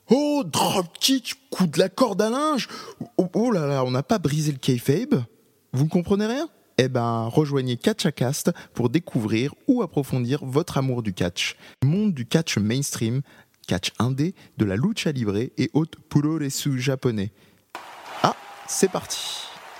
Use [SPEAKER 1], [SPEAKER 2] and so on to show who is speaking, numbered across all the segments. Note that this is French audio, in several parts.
[SPEAKER 1] Oh, dropkick, coup de la corde à linge. Oh là là, on n'a pas brisé le kayfabe. Vous ne comprenez rien ? Eh ben, rejoignez Catchacast pour découvrir ou approfondir votre amour du catch. Monde du catch mainstream, catch indé, de la lucha libre et autres puroresu japonais. Ah, c'est parti.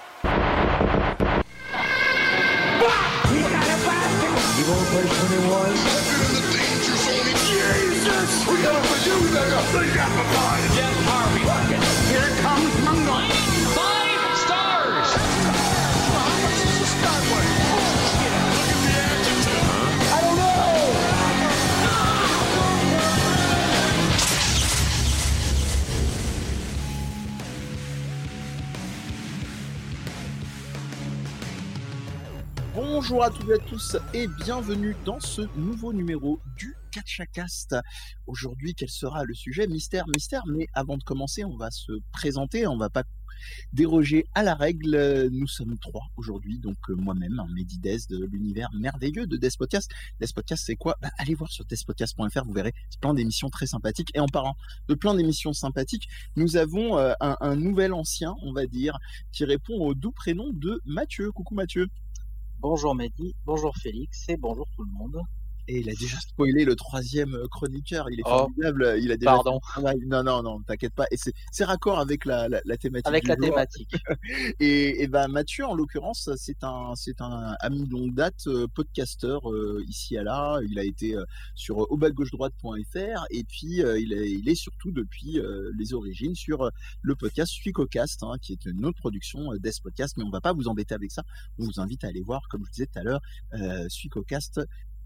[SPEAKER 1] Bonjour à toutes et à tous et bienvenue dans ce nouveau numéro du Catchacast. Aujourd'hui, quel sera le sujet ? Mystère, mais avant de commencer, on va se présenter, on va pas déroger à la règle. Nous sommes trois aujourd'hui, donc moi-même, Mehdi Des de l'univers merveilleux de Despodcast. Despodcast, c'est quoi ? Allez voir sur despodcast.fr, vous verrez, c'est plein d'émissions très sympathiques. Et en parlant de plein d'émissions sympathiques, nous avons un nouvel ancien, on va dire, qui répond au doux prénom de Mathieu. Coucou Mathieu.
[SPEAKER 2] Bonjour Mehdi, bonjour Félix et bonjour tout le monde.
[SPEAKER 1] Et il a déjà spoilé le troisième chroniqueur, il est formidable, il a déjà
[SPEAKER 2] Pardon.
[SPEAKER 1] Non, t'inquiète pas, et c'est raccord avec la thématique.
[SPEAKER 2] Avec
[SPEAKER 1] du
[SPEAKER 2] la
[SPEAKER 1] jour.
[SPEAKER 2] thématique.
[SPEAKER 1] Et Mathieu, en l'occurrence, c'est un ami de longue date, podcasteur ici à là. Il a été sur aubalgauchedroite.fr et puis il est surtout depuis les origines sur le podcast Suicocast, qui est une autre production Despodcast, mais on va pas vous embêter avec ça. On vous invite à aller voir, comme je disais tout à l'heure, Suicocast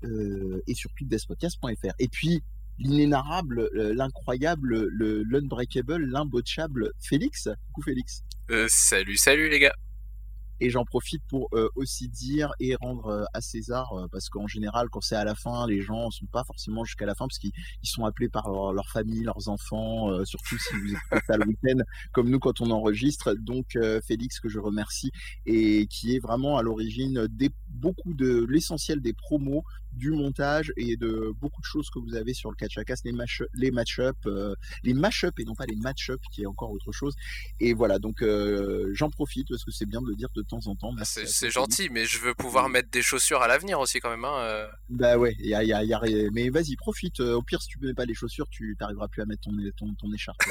[SPEAKER 1] et surtout despodcast.fr. Et puis l'inénarrable, l'incroyable, l'unbreakable, l'imbotchable Félix. Coucou Félix.
[SPEAKER 3] Salut les gars.
[SPEAKER 1] Et j'en profite pour aussi dire et rendre à César, parce qu'en général, quand c'est à la fin, les gens ne sont pas forcément jusqu'à la fin, parce qu'ils sont appelés par leur famille, leurs enfants, surtout si vous êtes ça le week-end, comme nous quand on enregistre. Donc Félix, que je remercie, et qui est vraiment à l'origine beaucoup de l'essentiel des promos, du montage et de beaucoup de choses que vous avez sur le Catchacast, les match-up et non pas les match-up, qui est encore autre chose. Et voilà, donc j'en profite parce que c'est bien de le dire de temps en temps.
[SPEAKER 3] C'est gentil, mais je veux pouvoir mettre des chaussures à l'avenir aussi quand même.
[SPEAKER 1] Bah ouais, mais vas-y, profite. Au pire, si tu ne mets pas les chaussures, tu n'arriveras plus à mettre ton écharpe.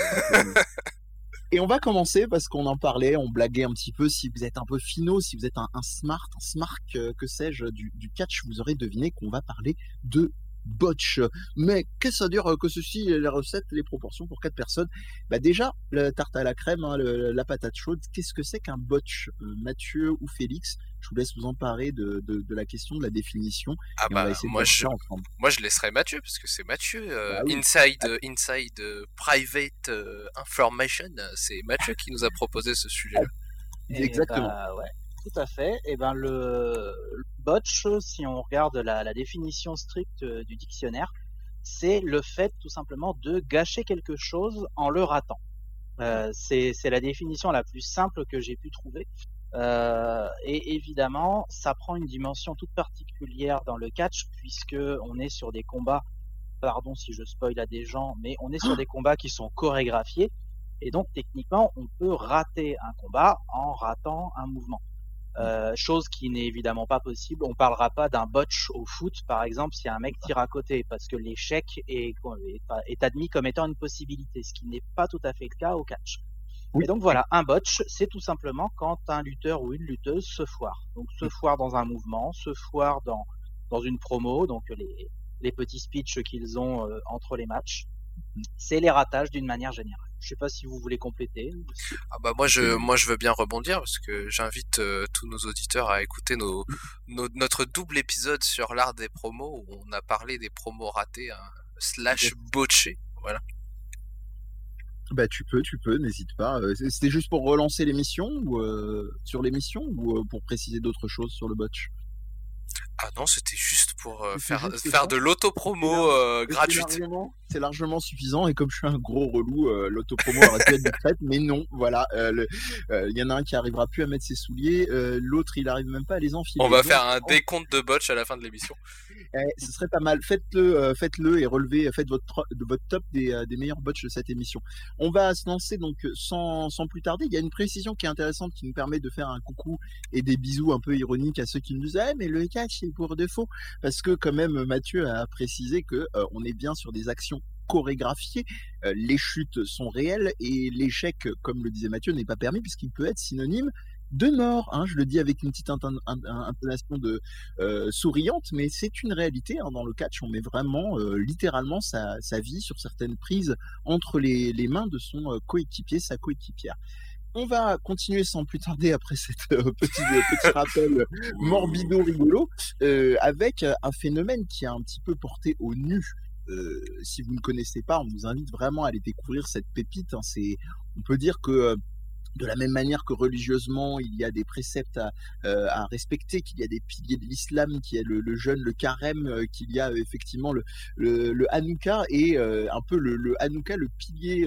[SPEAKER 1] Et on va commencer parce qu'on en parlait, on blaguait un petit peu. Si vous êtes un peu finot, si vous êtes un smart, que sais-je, du catch, vous aurez deviné qu'on va parler de botch. Mais qu'est-ce que ça veut dire que ceci, les recettes, les proportions pour 4 personnes ? Déjà, la tarte à la crème, la patate chaude, qu'est-ce que c'est qu'un botch ? Mathieu ou Félix, je vous laisse vous emparer de la question, de la définition.
[SPEAKER 3] Moi je laisserai Mathieu, parce que c'est Mathieu. Oui. Inside Private Information, c'est Mathieu qui nous a proposé ce sujet-là.
[SPEAKER 1] Exactement.
[SPEAKER 2] Ouais. Tout à fait. Et le botch, si on regarde la définition stricte du dictionnaire, c'est le fait tout simplement de gâcher quelque chose en le ratant. C'est la définition la plus simple que j'ai pu trouver. Et évidemment, ça prend une dimension toute particulière dans le catch, puisque on est sur des combats, pardon si je spoil à des gens, mais on est sur des combats qui sont chorégraphiés, et donc techniquement on peut rater un combat en ratant un mouvement. Chose qui n'est évidemment pas possible. On parlera pas d'un botch au foot, par exemple, si un mec tire à côté, parce que l'échec est admis comme étant une possibilité, ce qui n'est pas tout à fait le cas au catch. Oui. Et donc voilà, un botch, c'est tout simplement quand un lutteur ou une lutteuse se foire. Donc se foire dans un mouvement, se foire dans une promo, donc les petits speeches qu'ils ont entre les matchs. C'est les ratages d'une manière générale. Je sais pas si vous voulez compléter.
[SPEAKER 3] Moi je veux bien rebondir, parce que j'invite tous nos auditeurs à écouter notre double épisode sur l'art des promos, où on a parlé des promos ratés, / botchés, voilà.
[SPEAKER 1] Tu peux, n'hésite pas. C'était juste pour relancer l'émission ou sur l'émission, ou pour préciser d'autres choses sur le botch ?
[SPEAKER 3] Ah non, c'était juste pour
[SPEAKER 1] C'est juste
[SPEAKER 3] faire
[SPEAKER 1] ça.
[SPEAKER 3] de l'autopromo
[SPEAKER 1] C'est
[SPEAKER 3] gratuite.
[SPEAKER 1] c'est largement suffisant. Et comme je suis un gros relou, l'autopromo aurait pu être discrète, mais non. Voilà, il y en a un qui arrivera plus à mettre ses souliers, l'autre il arrive même pas à les
[SPEAKER 3] On
[SPEAKER 1] enfiler.
[SPEAKER 3] va
[SPEAKER 1] Donc,
[SPEAKER 3] faire un décompte de botch à la fin de l'émission.
[SPEAKER 1] ce serait pas mal. Faites-le et relevez, faites votre top des meilleurs botches de cette émission. On va se lancer donc sans plus tarder. Il y a une précision qui est intéressante qui nous permet de faire un coucou et des bisous un peu ironiques à ceux qui nous disent ah mais le catch c'est pour défaut, parce que quand même Mathieu a précisé que on est bien sur des actions chorégraphiées, les chutes sont réelles et l'échec, comme le disait Mathieu, n'est pas permis puisqu'il peut être synonyme de mort, hein. Je le dis avec une petite intonation de souriante, mais c'est une réalité, hein. Dans le catch, on met vraiment littéralement sa vie sur certaines prises entre les mains de son coéquipier, sa coéquipière. On va continuer sans plus tarder après cette petit rappel morbido rigolo, avec un phénomène qui a un petit peu porté au nu. Si vous ne connaissez pas, on vous invite vraiment à aller découvrir cette pépite, hein. On peut dire que de la même manière que religieusement, il y a des préceptes à respecter, qu'il y a des piliers de l'islam, qu'il y a le jeûne, le carême, qu'il y a effectivement le Hanouka et un peu le Hanouka, le pilier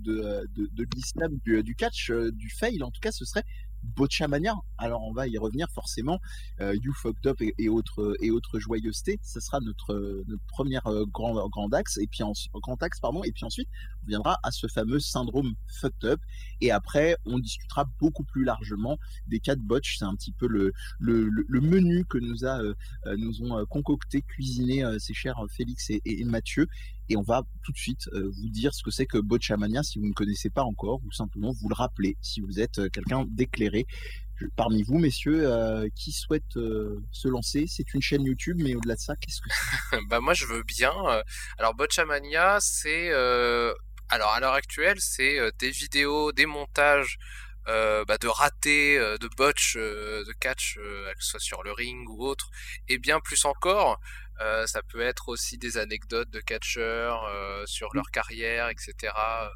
[SPEAKER 1] de l'islam du catch, du fail, en tout cas, ce serait Botchamania. Alors on va y revenir forcément. You Fucked Up et autres joyeusetés, ce sera notre premier grand axe, et puis grand axe pardon, et puis ensuite on viendra à ce fameux syndrome Fucked Up, et après on discutera beaucoup plus largement des cas de botch. C'est un petit peu le menu que nous ont concocté, cuisiné ces chers Félix et Mathieu. Et on va tout de suite vous dire ce que c'est que Botchamania si vous ne connaissez pas encore, ou simplement vous le rappeler si vous êtes quelqu'un d'éclairé. Parmi vous, messieurs, qui souhaite se lancer? C'est une chaîne YouTube, mais au-delà de ça, qu'est-ce que c'est?
[SPEAKER 3] Bah moi je veux bien. Alors Botchamania, c'est alors à l'heure actuelle, c'est des vidéos, des montages de ratés, de botch, de catch, que ce soit sur le ring ou autre, et bien plus encore. Ça peut être aussi des anecdotes de catcheurs sur leur carrière, etc.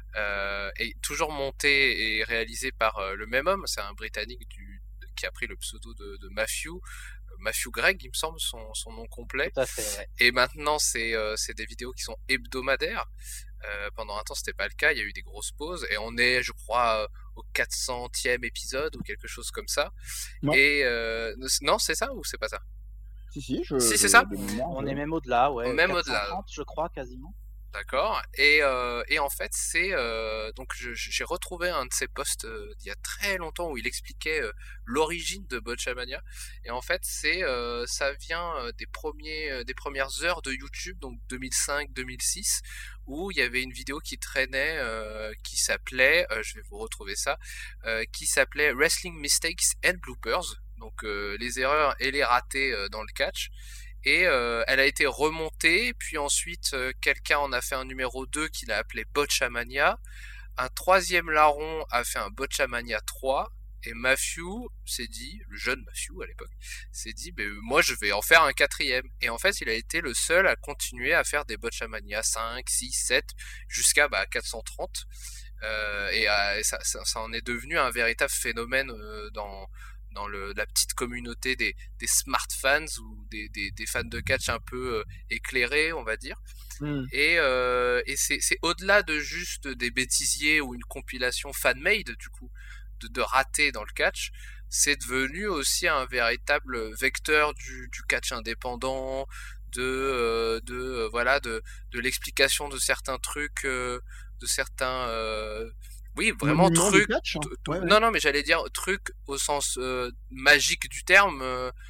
[SPEAKER 3] Et toujours monté et réalisé par le même homme. C'est un Britannique qui a pris le pseudo de Matthew Gregg, il me semble, son nom complet.
[SPEAKER 2] Tout à fait, ouais.
[SPEAKER 3] Et maintenant, c'est des vidéos qui sont hebdomadaires. Pendant un temps, c'était pas le cas. Il y a eu des grosses pauses. Et on est, je crois, au 400e épisode ou quelque chose comme ça.
[SPEAKER 1] Non.
[SPEAKER 3] Et non, c'est ça ou c'est pas ça?
[SPEAKER 1] Si,
[SPEAKER 3] c'est ça.
[SPEAKER 1] de mémoire,
[SPEAKER 2] On est même au-delà, ouais.
[SPEAKER 3] Même
[SPEAKER 2] 430,
[SPEAKER 3] au-delà.
[SPEAKER 2] je crois, quasiment.
[SPEAKER 3] D'accord. Et en fait, c'est donc j'ai retrouvé un de ses posts d'il y a très longtemps où il expliquait l'origine de Botchamania. Et en fait, ça vient des premières heures de YouTube, donc 2005-2006, où il y avait une vidéo qui traînait, qui s'appelait, je vais vous retrouver ça, qui s'appelait Wrestling Mistakes and Bloopers. Donc les erreurs et les ratés dans le catch. Et elle a été remontée, puis ensuite quelqu'un en a fait un numéro 2 qu'il a appelé Botchamania. Un troisième larron a fait un Botchamania 3, et Matthew s'est dit, le jeune Matthew à l'époque, s'est dit moi je vais en faire un quatrième. Et en fait il a été le seul à continuer à faire des Botchamania 5, 6, 7, jusqu'à 430. Et ça en est devenu un véritable phénomène dans la petite communauté des smart fans ou des fans de catch un peu éclairés, on va dire. Et c'est au-delà de juste des bêtisiers ou une compilation fan-made, du coup, de ratés dans le catch. C'est devenu aussi un véritable vecteur du catch indépendant, de l'explication de certains trucs, de certains oui, vraiment truc.
[SPEAKER 1] Catch, hein. Ouais.
[SPEAKER 3] Non, mais j'allais dire truc au sens magique du terme,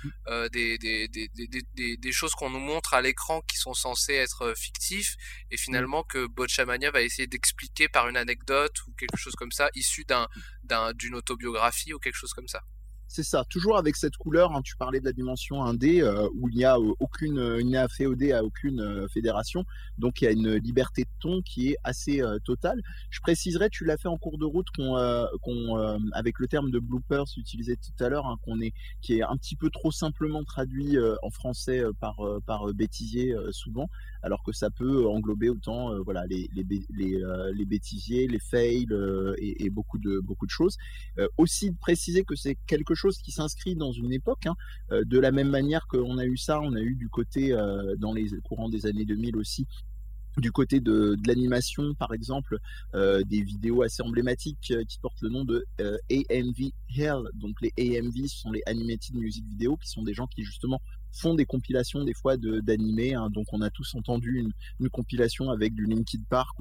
[SPEAKER 3] des choses qu'on nous montre à l'écran qui sont censées être fictifs, et finalement que Botchamania va essayer d'expliquer par une anecdote ou quelque chose comme ça, issu d'une autobiographie ou quelque chose comme ça.
[SPEAKER 1] C'est ça, toujours avec cette couleur, hein. Tu parlais de la dimension indé, où il n'y a il n'y a féodé à aucune fédération, donc il y a une liberté de ton qui est assez totale. Je préciserai, tu l'as fait en cours de route, avec le terme de bloopers utilisé tout à l'heure, hein, qui est un petit peu trop simplement traduit en français par bêtisier souvent. alors que ça peut englober autant voilà les bêtisiers, les fails et beaucoup de choses. Aussi de préciser que c'est quelque chose qui s'inscrit dans une époque, hein, de la même manière qu'on a eu ça, on a eu du côté dans les courants des années 2000 aussi du côté de l'animation, par exemple, des vidéos assez emblématiques qui portent le nom de AMV Hell. Donc les AMV, ce sont les Animated Music Video, qui sont des gens qui justement font des compilations des fois d'animés. Hein. Donc on a tous entendu une compilation avec du Linkin Park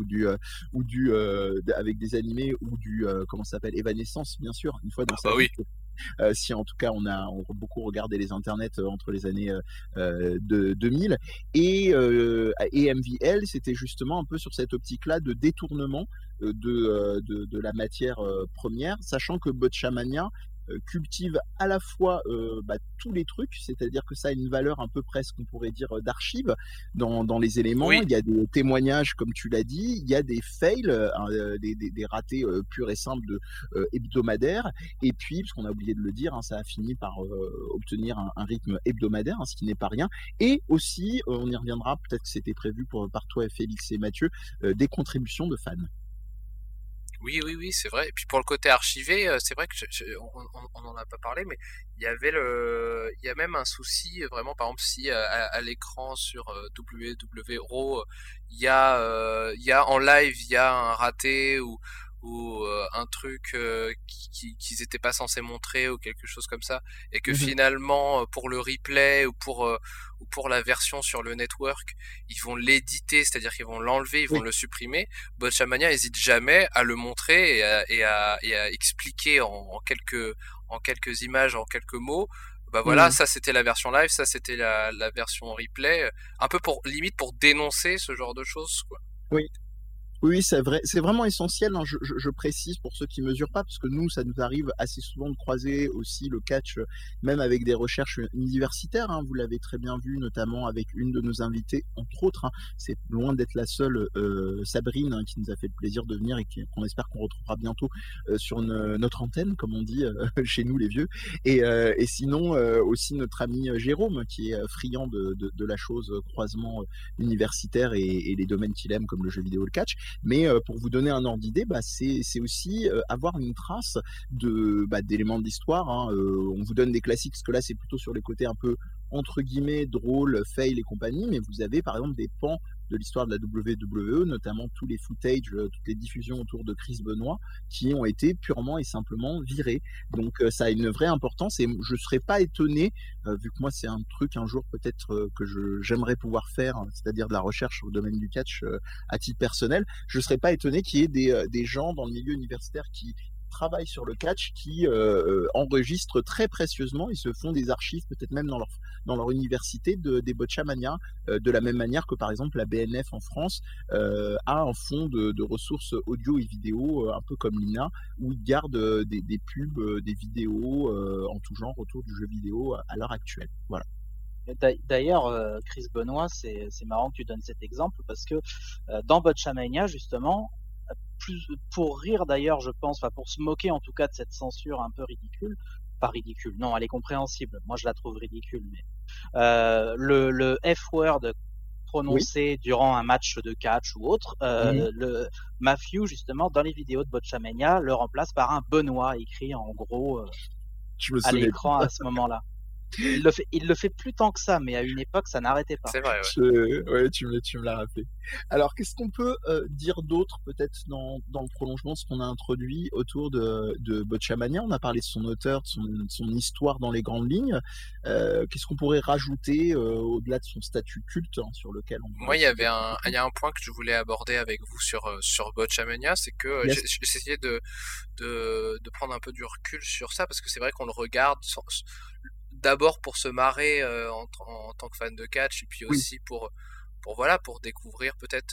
[SPEAKER 1] avec des animés ou du comment ça s'appelle, Evanescence, bien sûr, une fois dans sa
[SPEAKER 3] bah
[SPEAKER 1] vie.
[SPEAKER 3] oui.
[SPEAKER 1] Si en tout cas on a beaucoup regardé les internets entre les années 2000 et MVL, c'était justement un peu sur cette optique-là de détournement de la matière première, sachant que Botchamania cultive à la fois tous les trucs, c'est-à-dire que ça a une valeur un peu presque, on pourrait dire, d'archive dans les éléments.
[SPEAKER 3] Oui.
[SPEAKER 1] Il y a des témoignages, comme tu l'as dit, il y a des fails, des ratés purs et simples hebdomadaires, et puis, parce qu'on a oublié de le dire, hein, ça a fini par obtenir un rythme hebdomadaire, hein, ce qui n'est pas rien, et aussi, on y reviendra, peut-être que c'était prévu par toi, Félix et Mathieu, des contributions de fans.
[SPEAKER 3] Oui, oui, oui, c'est vrai. Et puis pour le côté archivé, c'est vrai que on en a pas parlé, mais il y a même un souci vraiment. Par exemple, si à l'écran sur WW Raw, il y a en live, il y a un raté ou un truc qu'ils étaient pas censés montrer ou quelque chose comme ça, et que finalement pour le replay ou pour la version sur le network, ils vont l'éditer, c'est-à-dire qu'ils vont l'enlever, ils vont le supprimer. Botchamania hésite jamais à le montrer et à expliquer en quelques images, en quelques mots. Bah voilà, ça c'était la version live, ça c'était la version replay, un peu limite pour dénoncer ce genre de choses, quoi.
[SPEAKER 1] Oui. Oui, c'est vrai, c'est vraiment essentiel, hein, je précise pour ceux qui mesurent pas, parce que nous, ça nous arrive assez souvent de croiser aussi le catch, même avec des recherches universitaires, hein, vous l'avez très bien vu, notamment avec une de nos invitées, entre autres, hein, c'est loin d'être la seule, Sabrine, hein, qui nous a fait le plaisir de venir et qu'on espère qu'on retrouvera bientôt sur notre antenne, comme on dit chez nous les vieux, et sinon aussi notre ami Jérôme, qui est friand de la chose croisement universitaire et les domaines qu'il aime, comme le jeu vidéo, le catch. Mais pour vous donner un ordre d'idée, c'est aussi avoir une trace d'éléments de l'histoire. Hein. On vous donne des classiques, parce que là, c'est plutôt sur les côtés un peu, entre guillemets, drôles, fail et compagnie, mais vous avez par exemple des pans de l'histoire de la WWE, notamment tous les footages, toutes les diffusions autour de Chris Benoit, qui ont été purement et simplement virés. Donc ça a une vraie importance, et je ne serais pas étonné, vu que moi c'est un truc un jour peut-être que j'aimerais pouvoir faire, c'est-à-dire de la recherche au domaine du catch à titre personnel, je ne serais pas étonné qu'il y ait des gens dans le milieu universitaire qui travaillent sur le catch, qui enregistrent très précieusement, ils se font des archives peut-être même dans leur université des Botchamania, de la même manière que par exemple la BNF en France a un fonds de ressources audio et vidéo, un peu comme l'INA, où ils gardent des pubs, des vidéos en tout genre autour du jeu vidéo à l'heure actuelle. Voilà.
[SPEAKER 2] D'ailleurs, Chris Benoit, c'est marrant que tu donnes cet exemple, parce que dans Botchamania, justement, pour rire d'ailleurs, je pense, enfin pour se moquer en tout cas de cette censure un peu ridicule, pas ridicule, non, elle est compréhensible, moi je la trouve ridicule, mais le F-word prononcé durant un match de catch ou autre, le Matthew, justement, dans les vidéos de Botchamania, le remplace par un Benoît écrit en gros à l'écran à ce moment-là. Il le fait plus tant que ça, mais à une époque, ça n'arrêtait pas.
[SPEAKER 3] C'est vrai, ouais.
[SPEAKER 1] Ouais, tu me l'as rappelé. Alors, qu'est-ce qu'on peut dire d'autre, peut-être, dans le prolongement de ce qu'on a introduit autour de Botchamania? On a parlé de son auteur, de son histoire dans les grandes lignes. Qu'est-ce qu'on pourrait rajouter au-delà de son statut culte, hein, sur lequel on...
[SPEAKER 3] Moi, il y a un point que je voulais aborder avec vous sur Botchamania, c'est que j'essayais de prendre un peu du recul sur ça, parce que c'est vrai qu'on le regarde d'abord pour se marrer en tant que fan de catch, et puis aussi pour découvrir peut-être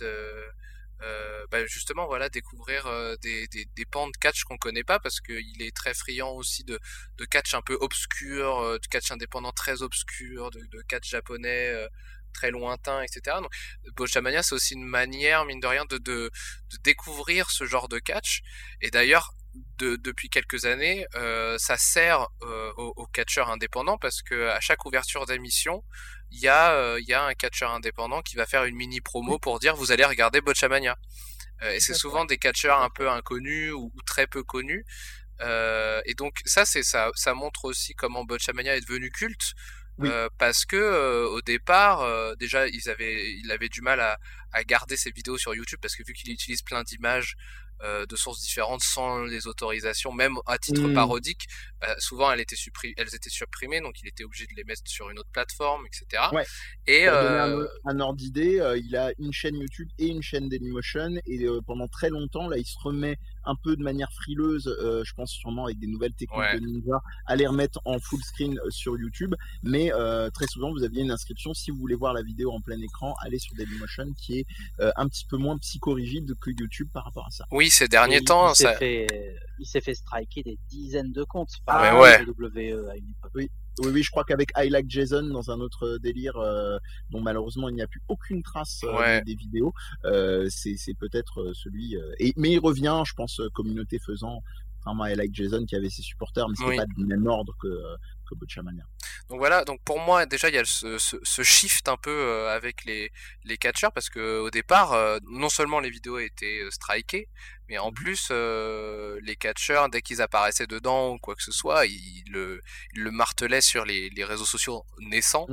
[SPEAKER 3] justement découvrir des pans de catch qu'on connaît pas, parce qu'il est très friand aussi de catch un peu obscur, de catch indépendant très obscur, de catch japonais très lointains, etc. Donc, Botchamania, c'est aussi une manière, mine de rien, de découvrir ce genre de catch. Et d'ailleurs, depuis quelques années, ça sert aux catcheurs indépendants parce que à chaque ouverture d'émission, il y a un catcheur indépendant qui va faire une mini promo pour dire vous allez regarder Botchamania. Et c'est souvent des catcheurs un peu inconnus ou très peu connus. Et donc ça montre aussi comment Botchamania est devenu culte.
[SPEAKER 1] Oui.
[SPEAKER 3] Parce que au départ, déjà il avait du mal à garder ses vidéos sur YouTube parce que vu qu'il utilise plein d'images de sources différentes sans les autorisations, même à titre parodique, souvent elles étaient supprimées, donc il était obligé de les mettre sur une autre plateforme, etc.
[SPEAKER 1] Ouais.
[SPEAKER 3] Et
[SPEAKER 1] Pour donner un ordre d'idée, il a une chaîne YouTube et une chaîne Dailymotion, et pendant très longtemps, là, il se remet un peu de manière frileuse, je pense sûrement avec des nouvelles techniques de ninja, à les remettre en full screen sur YouTube. Mais très souvent, vous aviez une inscription. Si vous voulez voir la vidéo en plein écran, allez sur Dailymotion, qui est un petit peu moins psychorigide que YouTube par rapport à ça.
[SPEAKER 3] Oui, ces derniers temps,
[SPEAKER 2] il s'est fait striker des dizaines de comptes
[SPEAKER 3] par
[SPEAKER 2] WWE à une époque.
[SPEAKER 1] Oui, je crois qu'avec I Like Jason, dans un autre délire, dont malheureusement il n'y a plus aucune trace des vidéos, c'est peut-être celui. Mais il revient, je pense, communauté faisant, contrairement à I Like Jason qui avait ses supporters, mais c'était pas du même ordre que Botchamania.
[SPEAKER 3] Donc voilà, donc pour moi déjà il y a ce shift un peu avec les catcheurs parce que au départ non seulement les vidéos étaient strikées, mais en plus les catcheurs dès qu'ils apparaissaient dedans ou quoi que ce soit, ils le martelaient sur les réseaux sociaux naissants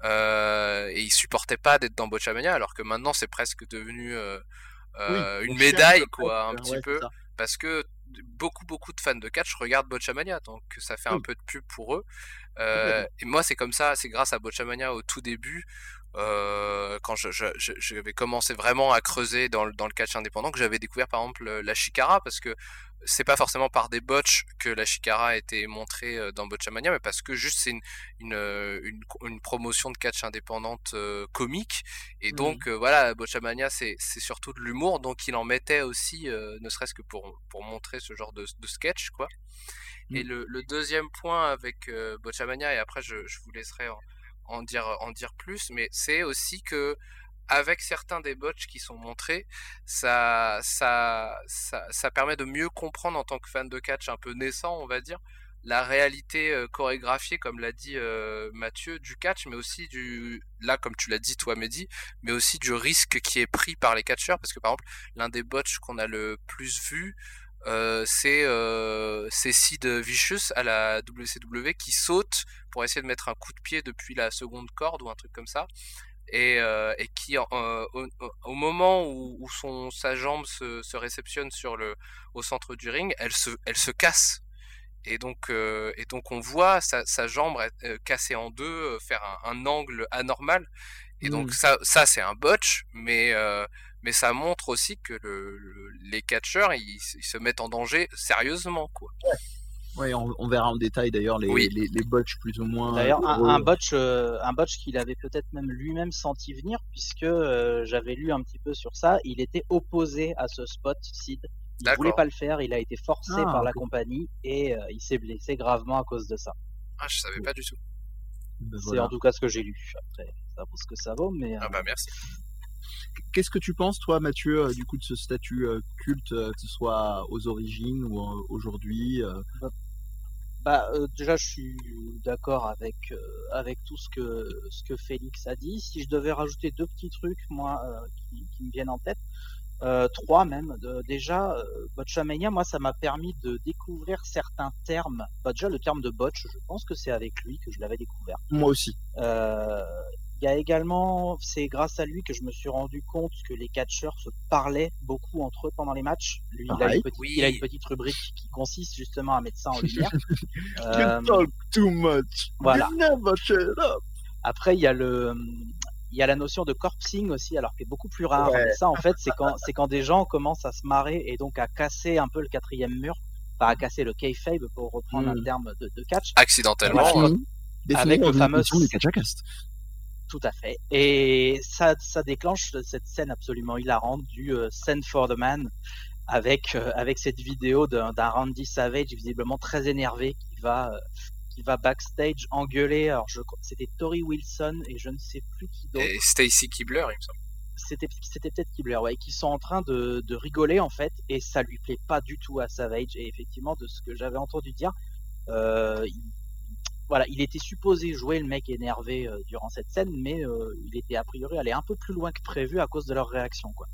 [SPEAKER 3] et ils supportaient pas d'être dans Botchamania alors que maintenant c'est presque devenu une médaille quoi un petit peu parce que beaucoup de fans de catch regardent Botchamania, donc ça fait un peu de pub pour eux. Et moi c'est comme ça, c'est grâce à Botchamania au tout début, quand j'avais commencé vraiment à creuser dans le catch indépendant, que j'avais découvert par exemple la Chikara, parce que c'est pas forcément par des botches que la Chikara a été montrée dans Botchamania, mais parce que juste c'est une promotion de catch indépendante comique, et donc voilà, Botchamania c'est surtout de l'humour, donc il en mettait aussi ne serait-ce que pour montrer ce genre de sketch quoi. Et le deuxième point avec Botchamania, et après je vous laisserai en dire plus, mais c'est aussi que avec certains des botches qui sont montrés, ça permet de mieux comprendre en tant que fan de catch un peu naissant, on va dire, la réalité chorégraphiée, comme l'a dit Mathieu, du catch, mais aussi là comme tu l'as dit toi Mehdi, mais aussi du risque qui est pris par les catcheurs, parce que par exemple l'un des botches qu'on a le plus vu, c'est Sid Vicious à la WCW qui saute pour essayer de mettre un coup de pied depuis la seconde corde ou un truc comme ça, et qui au moment où sa jambe se réceptionne au centre du ring, elle se casse, et donc on voit sa jambe cassée en deux, faire un angle anormal, et donc ça c'est un botch, mais ça montre aussi que les catcheurs ils se mettent en danger sérieusement quoi.
[SPEAKER 1] Ouais, on verra en détail d'ailleurs les botches plus ou moins.
[SPEAKER 2] D'ailleurs, un botch qu'il avait peut-être même lui-même senti venir, puisque j'avais lu un petit peu sur ça. Il était opposé à ce spot, Sid. Il voulait pas le faire, il a été forcé par la compagnie, et il s'est blessé gravement à cause de ça.
[SPEAKER 3] Ah, je savais pas du tout.
[SPEAKER 2] C'est en tout cas ce que j'ai lu. Après, ça vaut ce que ça vaut, mais.
[SPEAKER 3] Ah bah merci.
[SPEAKER 1] Qu'est-ce que tu penses, toi, Mathieu, du coup, de ce statut culte, que ce soit aux origines ou aujourd'hui
[SPEAKER 2] déjà, je suis d'accord avec tout ce que Félix a dit. Si je devais rajouter deux petits trucs, moi, qui me viennent en tête, trois même. Déjà, Botchamania, moi, ça m'a permis de découvrir certains termes. Déjà, le terme de botch, je pense que c'est avec lui que je l'avais découvert.
[SPEAKER 1] Moi aussi.
[SPEAKER 2] Il y a également, c'est grâce à lui que je me suis rendu compte que les catcheurs se parlaient beaucoup entre eux pendant les matchs. Lui, il a une petite rubrique qui consiste justement à mettre ça en lumière.
[SPEAKER 1] You talk too much.
[SPEAKER 2] Voilà.
[SPEAKER 1] You never shut up.
[SPEAKER 2] Après, il y a la notion de corpsing aussi, alors qui est beaucoup plus rare.
[SPEAKER 1] Ouais.
[SPEAKER 2] Mais ça, en fait, c'est quand des gens commencent à se marrer et donc à casser un peu le quatrième mur, à casser le kayfabe pour reprendre un terme de catch.
[SPEAKER 3] Accidentellement.
[SPEAKER 2] Avec le fameux
[SPEAKER 1] Catchacast.
[SPEAKER 2] Tout à fait. Et ça déclenche cette scène absolument hilarante du Send for the Man, avec cette vidéo d'un Randy Savage visiblement très énervé qui qui va backstage engueuler. Alors c'était Tori Wilson et je ne sais plus qui d'autre.
[SPEAKER 3] Et Stacy Keibler, il me semble.
[SPEAKER 2] C'était peut-être Keibler, ouais, qui sont en train de rigoler en fait, et ça lui plaît pas du tout à Savage. Et effectivement, de ce que j'avais entendu dire, voilà, il était supposé jouer le mec énervé durant cette scène, mais il était a priori allé un peu plus loin que prévu à cause de leur réaction, quoi.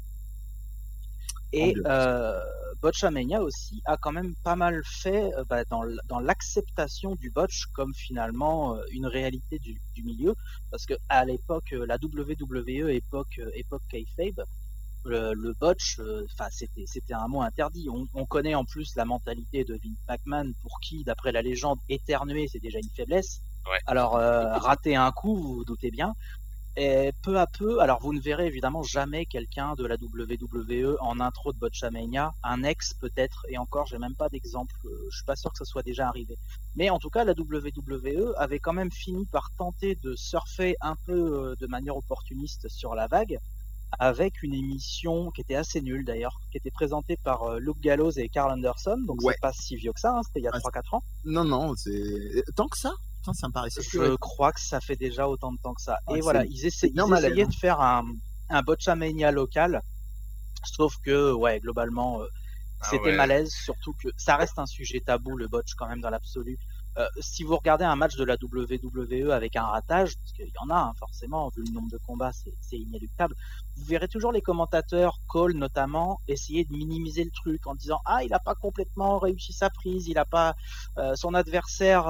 [SPEAKER 2] Et Botchamania aussi a quand même pas mal fait dans l'acceptation du botch comme finalement une réalité du milieu, parce que à l'époque, la WWE époque kayfabe, le botch, enfin c'était un mot interdit. On connaît en plus la mentalité de Vince McMahon, pour qui, d'après la légende, éternuer c'est déjà une faiblesse.
[SPEAKER 3] Ouais.
[SPEAKER 2] Alors rater un coup, vous vous doutez bien. Et peu à peu, alors vous ne verrez évidemment jamais quelqu'un de la WWE en intro de Botchamania, un ex peut-être, et encore j'ai même pas d'exemple, je suis pas sûr que ça soit déjà arrivé. Mais en tout cas, la WWE avait quand même fini par tenter de surfer un peu de manière opportuniste sur la vague, avec une émission qui était assez nulle d'ailleurs, qui était présentée par Luke Gallows et Carl Anderson, donc
[SPEAKER 1] Ouais.
[SPEAKER 2] c'est pas si vieux que ça, hein, c'était il y a 3-4 ans.
[SPEAKER 1] Non, c'est tant que ça. Ça me paraissait.
[SPEAKER 2] Je crois que ça fait déjà autant de temps que ça.
[SPEAKER 1] Ouais,
[SPEAKER 2] et voilà, ils essayaient de faire un Botchamania local, sauf que, ouais, globalement, c'était malaise, surtout que ça reste un sujet tabou, le botch, quand même, dans l'absolu. Si vous regardez un match de la WWE avec un ratage, parce qu'il y en a, hein, forcément, vu le nombre de combats, c'est inéluctable, vous verrez toujours les commentateurs, Cole notamment, essayer de minimiser le truc en disant « Ah, il n'a pas complètement réussi sa prise, il a pas son adversaire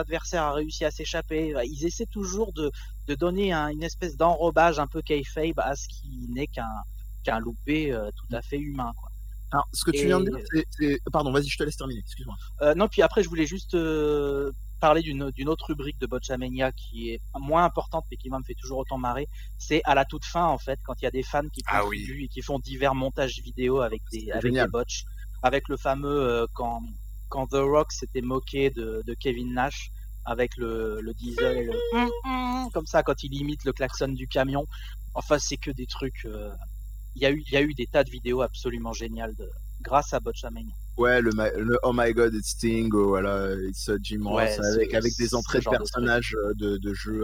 [SPEAKER 2] a réussi à s'échapper. » Ils essaient toujours de donner une espèce d'enrobage un peu kayfabe à ce qui n'est qu'un loupé tout à fait humain, quoi.
[SPEAKER 1] Alors, ce que tu viens de dire, c'est... Pardon, vas-y, je te laisse terminer, excuse-moi.
[SPEAKER 2] Non, puis après, je voulais juste parler d'une autre rubrique de Botchamania qui est moins importante, mais qui moi me fait toujours autant marrer. C'est à la toute fin, en fait, quand il y a des fans qui contribuent et qui font divers montages vidéo avec des botches. Avec le fameux, quand The Rock s'était moqué de Kevin Nash, avec le diesel, comme ça, quand il imite le klaxon du camion. Enfin, c'est que des trucs... Il y a eu des tas de vidéos absolument géniales grâce à Botchamania.
[SPEAKER 1] Ouais, le Oh My God, it's Sting, voilà, it's Jim Ross, avec des entrées de personnages de jeux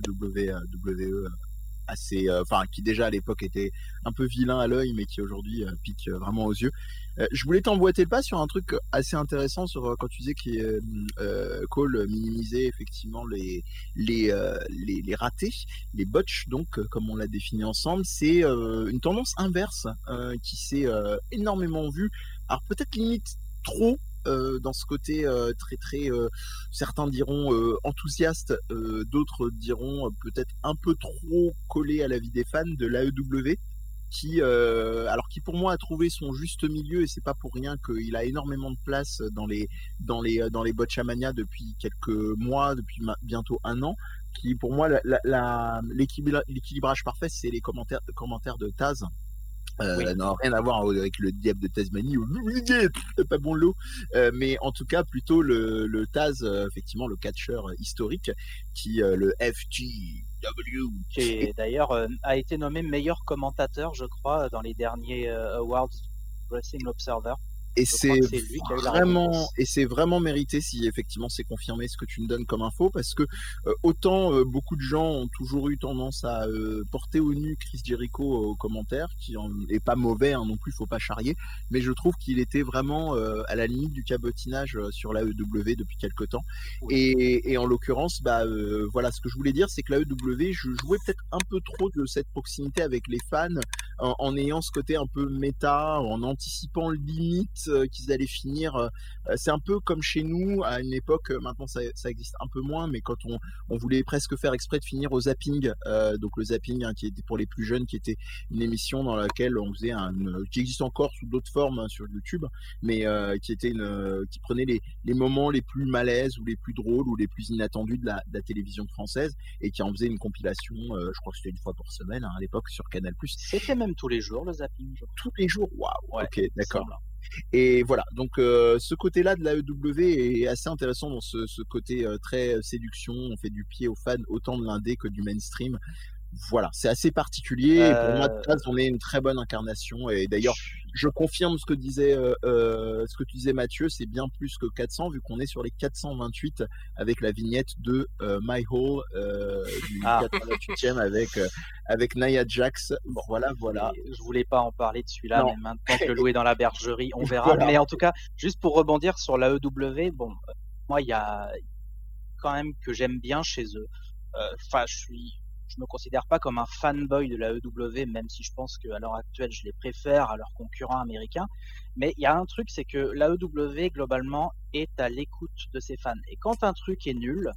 [SPEAKER 1] WWE assez, enfin, qui déjà à l'époque était un peu vilain à l'œil, mais qui aujourd'hui pique vraiment aux yeux. Je voulais t'emboîter le pas sur un truc assez intéressant sur quand tu disais que Cole minimisait effectivement les ratés, les botches, donc comme on l'a défini ensemble. C'est une tendance inverse qui s'est énormément vue. Alors peut-être limite trop dans ce côté très certains diront enthousiaste, d'autres diront peut-être un peu trop collé à la vie des fans de l'AEW, qui pour moi a trouvé son juste milieu, et c'est pas pour rien qu'il a énormément de place dans les Botchamania depuis quelques mois, depuis bientôt un an. Qui pour moi l'équilibrage parfait, c'est les commentaires de Taz. Non, rien à voir avec le diable de Tasmanie, pas bon lot, mais en tout cas plutôt le Taz, effectivement le catcheur historique, qui le FGW,
[SPEAKER 2] qui d'ailleurs a été nommé meilleur commentateur, je crois, dans les derniers Awards Wrestling Observer.
[SPEAKER 1] Et c'est vraiment mérité si effectivement c'est confirmé ce que tu me donnes comme info, parce que autant beaucoup de gens ont toujours eu tendance à porter au nu Chris Jericho aux commentaires, qui est pas mauvais non plus, faut pas charrier, mais je trouve qu'il était vraiment à la limite du cabotinage sur l'AEW depuis quelque temps. Et en l'occurrence, voilà, ce que je voulais dire, c'est que l'AEW jouait peut-être un peu trop de cette proximité avec les fans, en ayant ce côté un peu méta, en anticipant limite qu'ils allaient finir. C'est un peu comme chez nous à une époque, maintenant ça existe un peu moins, mais quand on voulait presque faire exprès de finir au zapping, donc le zapping qui était pour les plus jeunes, qui était une émission dans laquelle on faisait qui existe encore sous d'autres formes sur YouTube, mais qui prenait les moments les plus malaises ou les plus drôles ou les plus inattendus de la télévision française, et qui en faisait une compilation, je crois que c'était une fois par semaine à l'époque sur Canal+.
[SPEAKER 2] C'était même tous les jours le zapping.
[SPEAKER 1] Tous les jours, waouh,
[SPEAKER 2] ouais,
[SPEAKER 1] ok, d'accord. Et voilà, donc ce côté-là de l'AEW est assez intéressant dans ce côté très séduction, on fait du pied aux fans autant de l'indé que du mainstream. Voilà, c'est assez particulier, et pour moi, Taz, on est une très bonne incarnation, et d'ailleurs, Je confirme ce que tu disais Mathieu, c'est bien plus que 400 vu qu'on est sur les 428 avec la vignette de My Hole du 88e avec Nia Jax.
[SPEAKER 2] Bon,
[SPEAKER 1] Voilà.
[SPEAKER 2] je voulais pas en parler de celui-là,
[SPEAKER 1] Non.
[SPEAKER 2] mais maintenant que Lou est dans la bergerie, on verra.
[SPEAKER 1] Voilà.
[SPEAKER 2] Mais en tout cas, juste pour rebondir sur l'AEW, bon, moi, il y a quand même que j'aime bien chez eux. Enfin, je me considère pas comme un fanboy de l'AEW, même si je pense qu'à l'heure actuelle, je les préfère à leurs concurrents américains. Mais il y a un truc, c'est que l'AEW, globalement, est à l'écoute de ses fans. Et quand un truc est nul,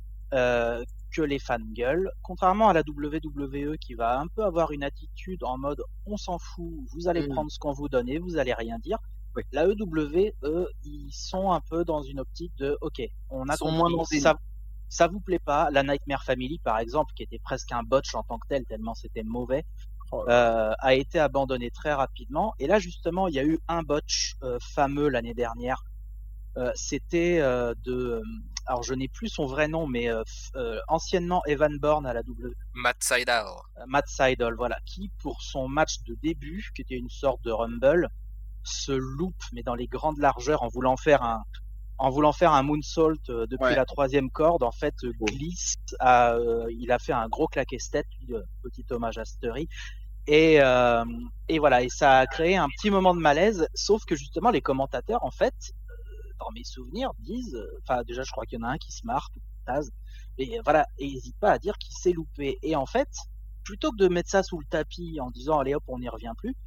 [SPEAKER 2] que les fans gueulent, contrairement à la WWE qui va un peu avoir une attitude en mode on s'en fout, vous allez prendre ce qu'on vous donne et vous allez rien dire.
[SPEAKER 1] Oui.
[SPEAKER 2] La EW, eux, ils sont un peu dans une optique de ok, on a
[SPEAKER 1] Ils sont moins
[SPEAKER 2] compris,
[SPEAKER 1] dans
[SPEAKER 2] ça vous plaît pas. La Nightmare Family, par exemple, qui était presque un botch en tant que tel, tellement c'était mauvais, a été abandonné très rapidement. Et là, justement, il y a eu un botch fameux l'année dernière. C'était alors je n'ai plus son vrai nom, mais anciennement Evan Bourne à la
[SPEAKER 3] Matt Sydal.
[SPEAKER 2] Matt Sydal, voilà, qui pour son match de début, qui était une sorte de Rumble, se loupe mais dans les grandes largeurs en voulant faire un moonsault depuis la troisième corde, en fait glisse. Il a fait un gros claquet-tête, petit hommage à Sturry. Et voilà, et ça a créé un petit moment de malaise, sauf que justement les commentateurs, en fait, dans mes souvenirs, disent, enfin déjà je crois qu'il y en a un qui se marre, Taz, et voilà, et n'hésite pas à dire qu'il s'est loupé. Et en fait, plutôt que de mettre ça sous le tapis en disant allez hop on n'y revient plus,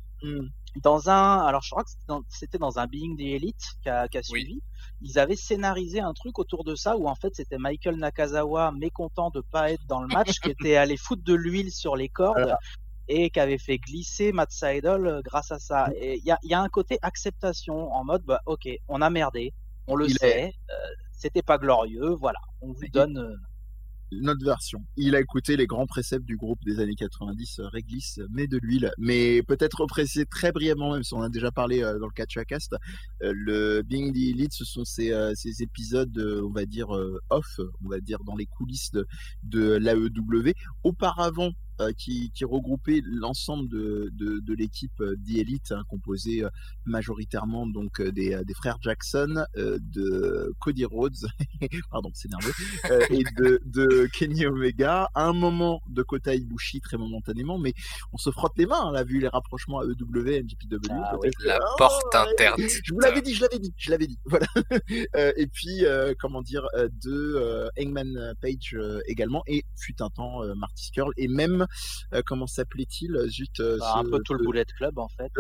[SPEAKER 2] alors je crois que c'était dans un Being the Elite qui a suivi, ils avaient scénarisé un truc autour de ça où en fait c'était Michael Nakazawa mécontent de pas être dans le match qui était allé foutre de l'huile sur les cordes et qui avait fait glisser Matt Sydal grâce à ça. Et il y a un côté acceptation en mode bah ok, on a merdé, on le sait, c'était pas glorieux, voilà, on vous donne
[SPEAKER 1] notre version. Il a écouté les grands préceptes du groupe des années 90, réglisse, mais de l'huile. Mais peut-être repréciser très brièvement, même si on a déjà parlé dans le Catchacast, le Being the Elite, ce sont ces épisodes, on va dire off, on va dire dans les coulisses de l'AEW. Auparavant, qui regroupait l'ensemble de l'équipe The Elite, composée majoritairement donc des frères Jackson, de Cody Rhodes, pardon, c'est nerveux, et de Kenny Omega, à un moment de Kota Ibushi très momentanément, mais on se frotte les mains là vu les rapprocheurs AEW, NJPW.
[SPEAKER 3] La porte interdite.
[SPEAKER 1] Je vous l'avais dit, voilà. Et puis comment dire, de Hangman Page également, et fut un temps Marty Scurll, et même comment s'appelait-il zut
[SPEAKER 2] un peu tout le Bullet Club en fait.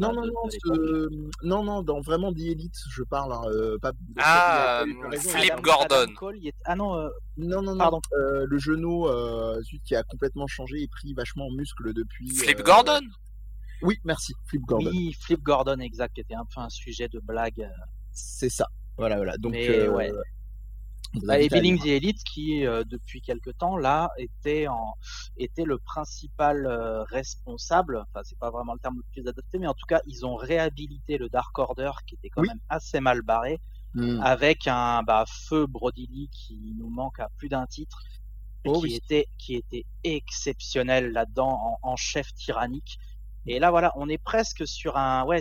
[SPEAKER 1] Non, dans vraiment The Elite, je parle pas
[SPEAKER 3] Flip Gordon.
[SPEAKER 1] Non,
[SPEAKER 2] pardon.
[SPEAKER 1] Le genou qui a complètement changé et pris vachement en muscle depuis.
[SPEAKER 3] Flip Gordon.
[SPEAKER 1] Oui, merci, Flip Gordon.
[SPEAKER 2] Oui, Flip Gordon, exact, qui était un peu un sujet de blague.
[SPEAKER 1] C'est ça. Voilà. Donc
[SPEAKER 2] et Being the Elite qui depuis quelque temps là était le principal responsable, enfin c'est pas vraiment le terme le plus adapté, mais en tout cas ils ont réhabilité le Dark Order qui était quand même assez mal barré, avec un feu Brody Lee qui nous manque à plus d'un titre, qui était exceptionnel là-dedans en chef tyrannique. Et là voilà, on est presque sur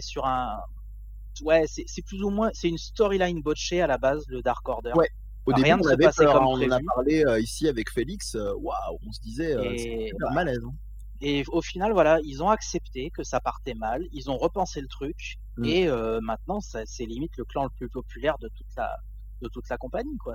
[SPEAKER 2] c'est plus ou moins, c'est une storyline botchée à la base, le Dark Order.
[SPEAKER 1] Au début,
[SPEAKER 2] rien ne se passait comme prévu.
[SPEAKER 1] On en a parlé ici avec Félix. Waouh, on se disait c'est super malaise.
[SPEAKER 2] Et au final, voilà, ils ont accepté que ça partait mal, ils ont repensé le truc, et maintenant, c'est limite le clan le plus populaire de toute la compagnie, quoi.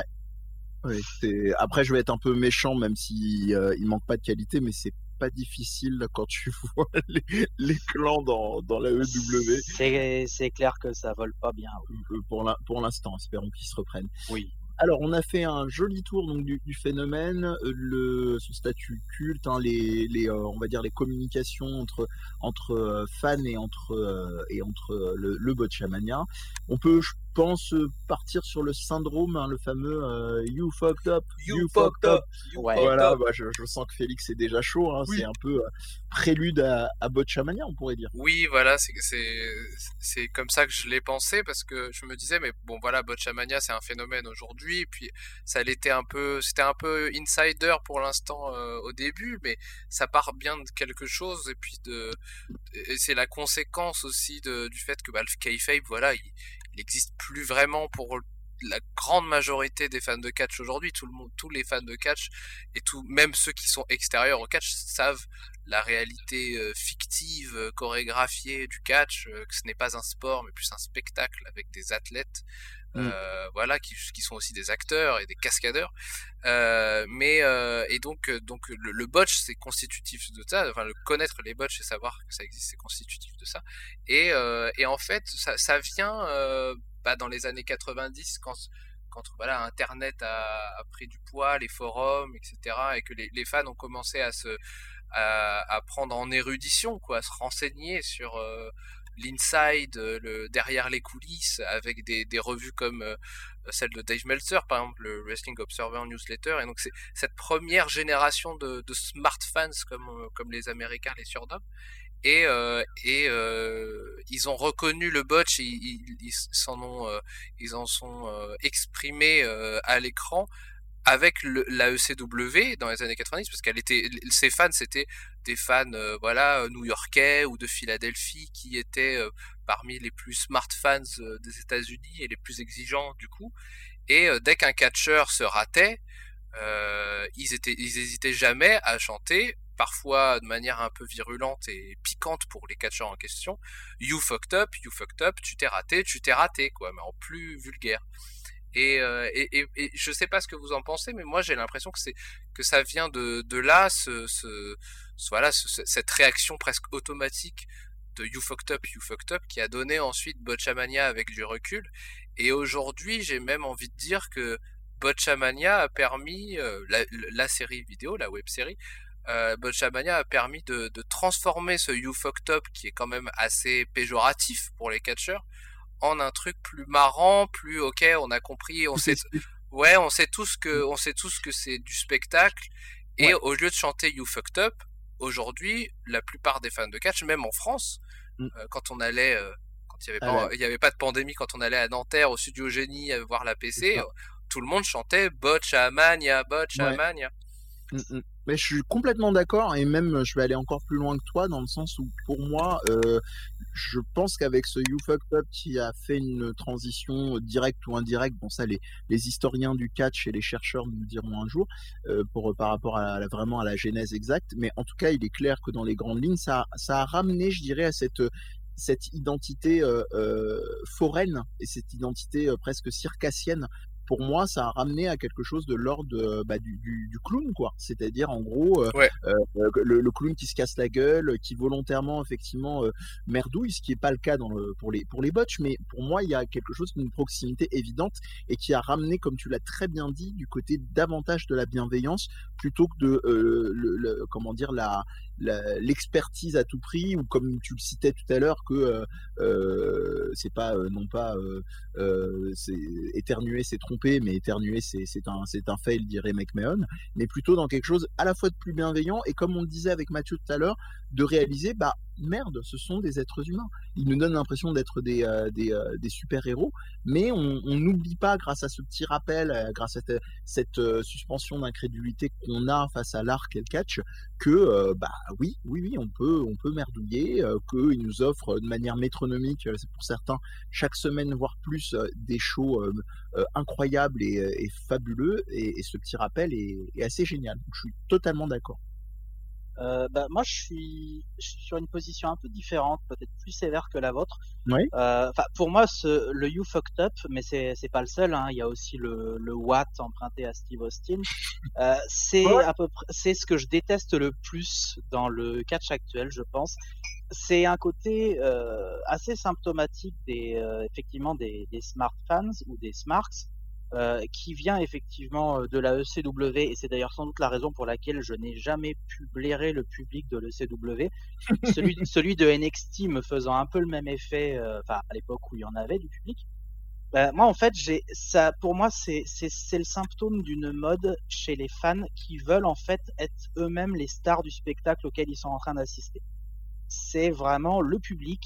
[SPEAKER 1] Après, je vais être un peu méchant, même si il manque pas de qualité, mais c'est pas difficile quand tu vois les clans dans la EW.
[SPEAKER 2] C'est clair que ça vole pas bien.
[SPEAKER 1] Pour l'instant, espérons qu'ils se reprennent.
[SPEAKER 2] Oui.
[SPEAKER 1] Alors, on a fait un joli tour donc du phénomène, son statut culte, on va dire les communications entre fans et entre le Botchamania. On peut, je pense partir sur le syndrome, hein, le fameux You fucked up,
[SPEAKER 3] You
[SPEAKER 1] you
[SPEAKER 3] fucked
[SPEAKER 1] fucked up.
[SPEAKER 3] up, you
[SPEAKER 2] Ouais.
[SPEAKER 3] fucked
[SPEAKER 1] Voilà,
[SPEAKER 3] up.
[SPEAKER 1] bah, je sens que Félix est déjà chaud, hein,
[SPEAKER 3] Oui.
[SPEAKER 1] c'est un peu prélude à Botchamania, on pourrait dire.
[SPEAKER 3] Oui, voilà, c'est comme ça que je l'ai pensé parce que je me disais, mais bon, voilà, Botchamania, c'est un phénomène aujourd'hui, puis c'était un peu insider pour l'instant au début, mais ça part bien de quelque chose, et puis et c'est la conséquence aussi du fait que bah, le kayfabe, voilà, il existe plus vraiment pour la grande majorité des fans de catch aujourd'hui. Tout le monde, tous les fans de catch et même ceux qui sont extérieurs au catch savent la réalité fictive, chorégraphiée du catch, que ce n'est pas un sport mais plus un spectacle avec des athlètes, voilà, qui sont aussi des acteurs et des cascadeurs. Et donc le botch c'est constitutif de ça, enfin connaître les botches et savoir que ça existe c'est constitutif de ça. Et en fait ça vient dans les années 90 quand voilà Internet a pris du poids, les forums, etc. et que les fans ont commencé à prendre en érudition, quoi, à se renseigner sur l'inside, derrière les coulisses, avec des revues comme celle de Dave Meltzer, par exemple, le Wrestling Observer Newsletter. Et donc c'est cette première génération de smart fans, comme les Américains les surnomment. Et ils ont reconnu le botch, ils en sont exprimés à l'écran avec la ECW dans les années 90, parce ses fans c'était des fans voilà new-yorkais ou de Philadelphie qui étaient parmi les plus smart fans des États-Unis et les plus exigeants du coup. Et dès qu'un catcheur se ratait, ils hésitaient jamais à chanter, parfois de manière un peu virulente et piquante pour les catcheurs en question, you fucked up, tu t'es raté, quoi, mais en plus vulgaire. Et je sais pas ce que vous en pensez, mais moi j'ai l'impression que ça vient de là, cette réaction presque automatique de you fucked up, qui a donné ensuite Botchamania avec du recul. Et aujourd'hui, j'ai même envie de dire que Botchamania a permis, la série vidéo, la web série, Botchamania a permis de transformer ce you fucked up, qui est quand même assez péjoratif pour les catcheurs, en un truc plus marrant, plus ok, on a compris, on sait tous que c'est du spectacle. Et
[SPEAKER 1] Ouais.
[SPEAKER 3] au lieu de chanter You Fucked Up, aujourd'hui, la plupart des fans de catch, même en France, quand on allait, quand il y avait pas de pandémie, quand on allait à Nanterre au Studio Génie voir la PC, tout le monde chantait Botchamania, Botchamania.
[SPEAKER 1] Ouais. Mais je suis complètement d'accord, et même je vais aller encore plus loin que toi, dans le sens où pour moi je pense qu'avec ce You Fucked Up qui a fait une transition directe ou indirecte, bon ça les historiens du catch et les chercheurs nous le diront un jour, par rapport vraiment à la genèse exacte, mais en tout cas il est clair que dans les grandes lignes ça a ramené, je dirais, à cette identité foraine et cette identité presque circassienne. Pour moi, ça a ramené à quelque chose de l'ordre du clown, quoi. C'est-à-dire, en gros, le clown qui se casse la gueule, qui volontairement, effectivement, merdouille, ce qui n'est pas le cas pour les botches, mais pour moi, il y a quelque chose d'une proximité évidente et qui a ramené, comme tu l'as très bien dit, du côté davantage de la bienveillance plutôt que de, comment dire, l'expertise à tout prix, ou comme tu le citais tout à l'heure, que c'est pas non pas c'est éternuer c'est tromper, mais éternuer c'est un fail, dirait McMahon, mais plutôt dans quelque chose à la fois de plus bienveillant, et comme on le disait avec Mathieu tout à l'heure, de réaliser merde, ce sont des êtres humains. Ils nous donnent l'impression d'être des super-héros, mais on n'oublie pas, grâce à ce petit rappel, grâce à cette suspension d'incrédulité qu'on a face à l'art qu'est le catch, que oui, on peut merdouiller, qu'ils nous offrent de manière métronomique, c'est pour certains, chaque semaine, voire plus, des shows incroyables et fabuleux, et ce petit rappel est assez génial. Donc, je suis totalement d'accord.
[SPEAKER 2] Moi, je suis sur une position un peu différente, peut-être plus sévère que la vôtre.
[SPEAKER 1] Oui.
[SPEAKER 2] Pour moi, le You Fucked Up, mais c'est pas le seul, hein, il y a aussi le What emprunté à Steve Austin. C'est à peu près, c'est ce que je déteste le plus dans le catch actuel, je pense. C'est un côté assez symptomatique effectivement des smart fans ou des smarks, qui vient effectivement de la ECW, et c'est d'ailleurs sans doute la raison pour laquelle je n'ai jamais pu blairer le public de l'ECW. Celui de NXT me faisant un peu le même effet, à l'époque où il y en avait du public. Moi, en fait, pour moi, c'est le symptôme d'une mode chez les fans qui veulent en fait être eux-mêmes les stars du spectacle auquel ils sont en train d'assister. C'est vraiment le public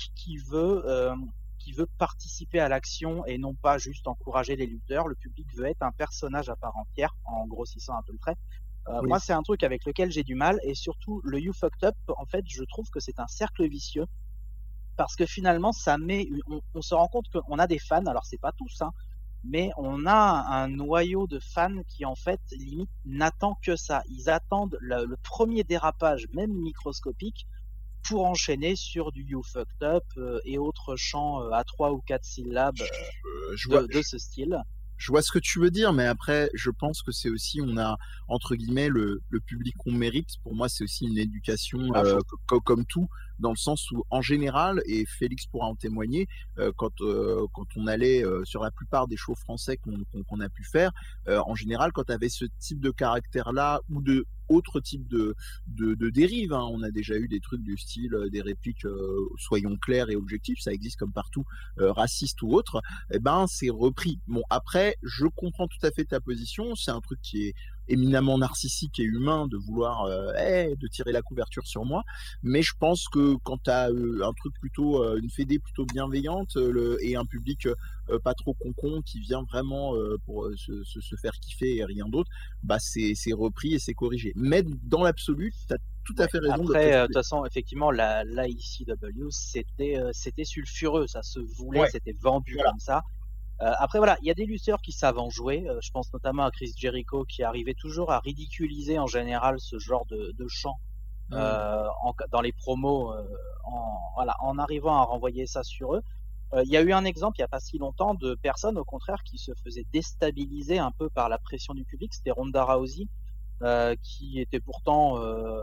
[SPEAKER 2] qui veut participer à l'action et non pas juste encourager les lutteurs. Le public veut être un personnage à part entière, en grossissant un peu le trait.
[SPEAKER 1] Oui.
[SPEAKER 2] Moi, c'est un truc avec lequel j'ai du mal, et surtout le You Fucked Up, en fait, je trouve que c'est un cercle vicieux parce que finalement, on se rend compte qu'on a des fans, alors c'est pas tous, hein, mais on a un noyau de fans qui en fait limite n'attend que ça. Ils attendent le premier dérapage, même microscopique, pour enchaîner sur du You Fucked Up et autres chants à 3 ou 4 syllabes
[SPEAKER 1] Je vois,
[SPEAKER 2] de ce style.
[SPEAKER 1] je vois ce que tu veux dire, mais après, je pense que c'est aussi, on a, entre guillemets, le public qu'on mérite. Pour moi, c'est aussi une éducation comme tout, dans le sens où, en général, et Félix pourra en témoigner, quand on allait sur la plupart des shows français qu'on a pu faire, en général, quand tu avais ce type de caractère-là, ou de autre type de dérive, hein. On a déjà eu des trucs du style, des répliques, soyons clairs et objectifs, ça existe comme partout, racistes ou autres, eh ben, c'est repris. Bon, après, je comprends tout à fait ta position. C'est un truc qui est éminemment narcissique et humain de vouloir de tirer la couverture sur moi. Mais je pense que quand tu as un truc plutôt, une fédé plutôt bienveillante et un public pas trop concon qui vient vraiment pour se faire kiffer et rien d'autre, bah c'est repris et c'est corrigé. Mais dans l'absolu, tu as tout à fait raison de
[SPEAKER 2] Après, de
[SPEAKER 1] préciser.
[SPEAKER 2] toute façon, effectivement, la ICW, c'était sulfureux, ça se voulait,
[SPEAKER 1] Ouais,
[SPEAKER 2] c'était vendu
[SPEAKER 1] voilà.
[SPEAKER 2] comme ça. Après, voilà, il y a des lutteurs qui savent en jouer. Je pense notamment à Chris Jericho qui arrivait toujours à ridiculiser en général ce genre de chant
[SPEAKER 1] Mmh.
[SPEAKER 2] dans les promos, voilà, en arrivant à renvoyer ça sur eux. Il y a eu un exemple il n'y a pas si longtemps de personnes au contraire qui se faisaient déstabiliser un peu par la pression du public. C'était Ronda Rousey qui était pourtant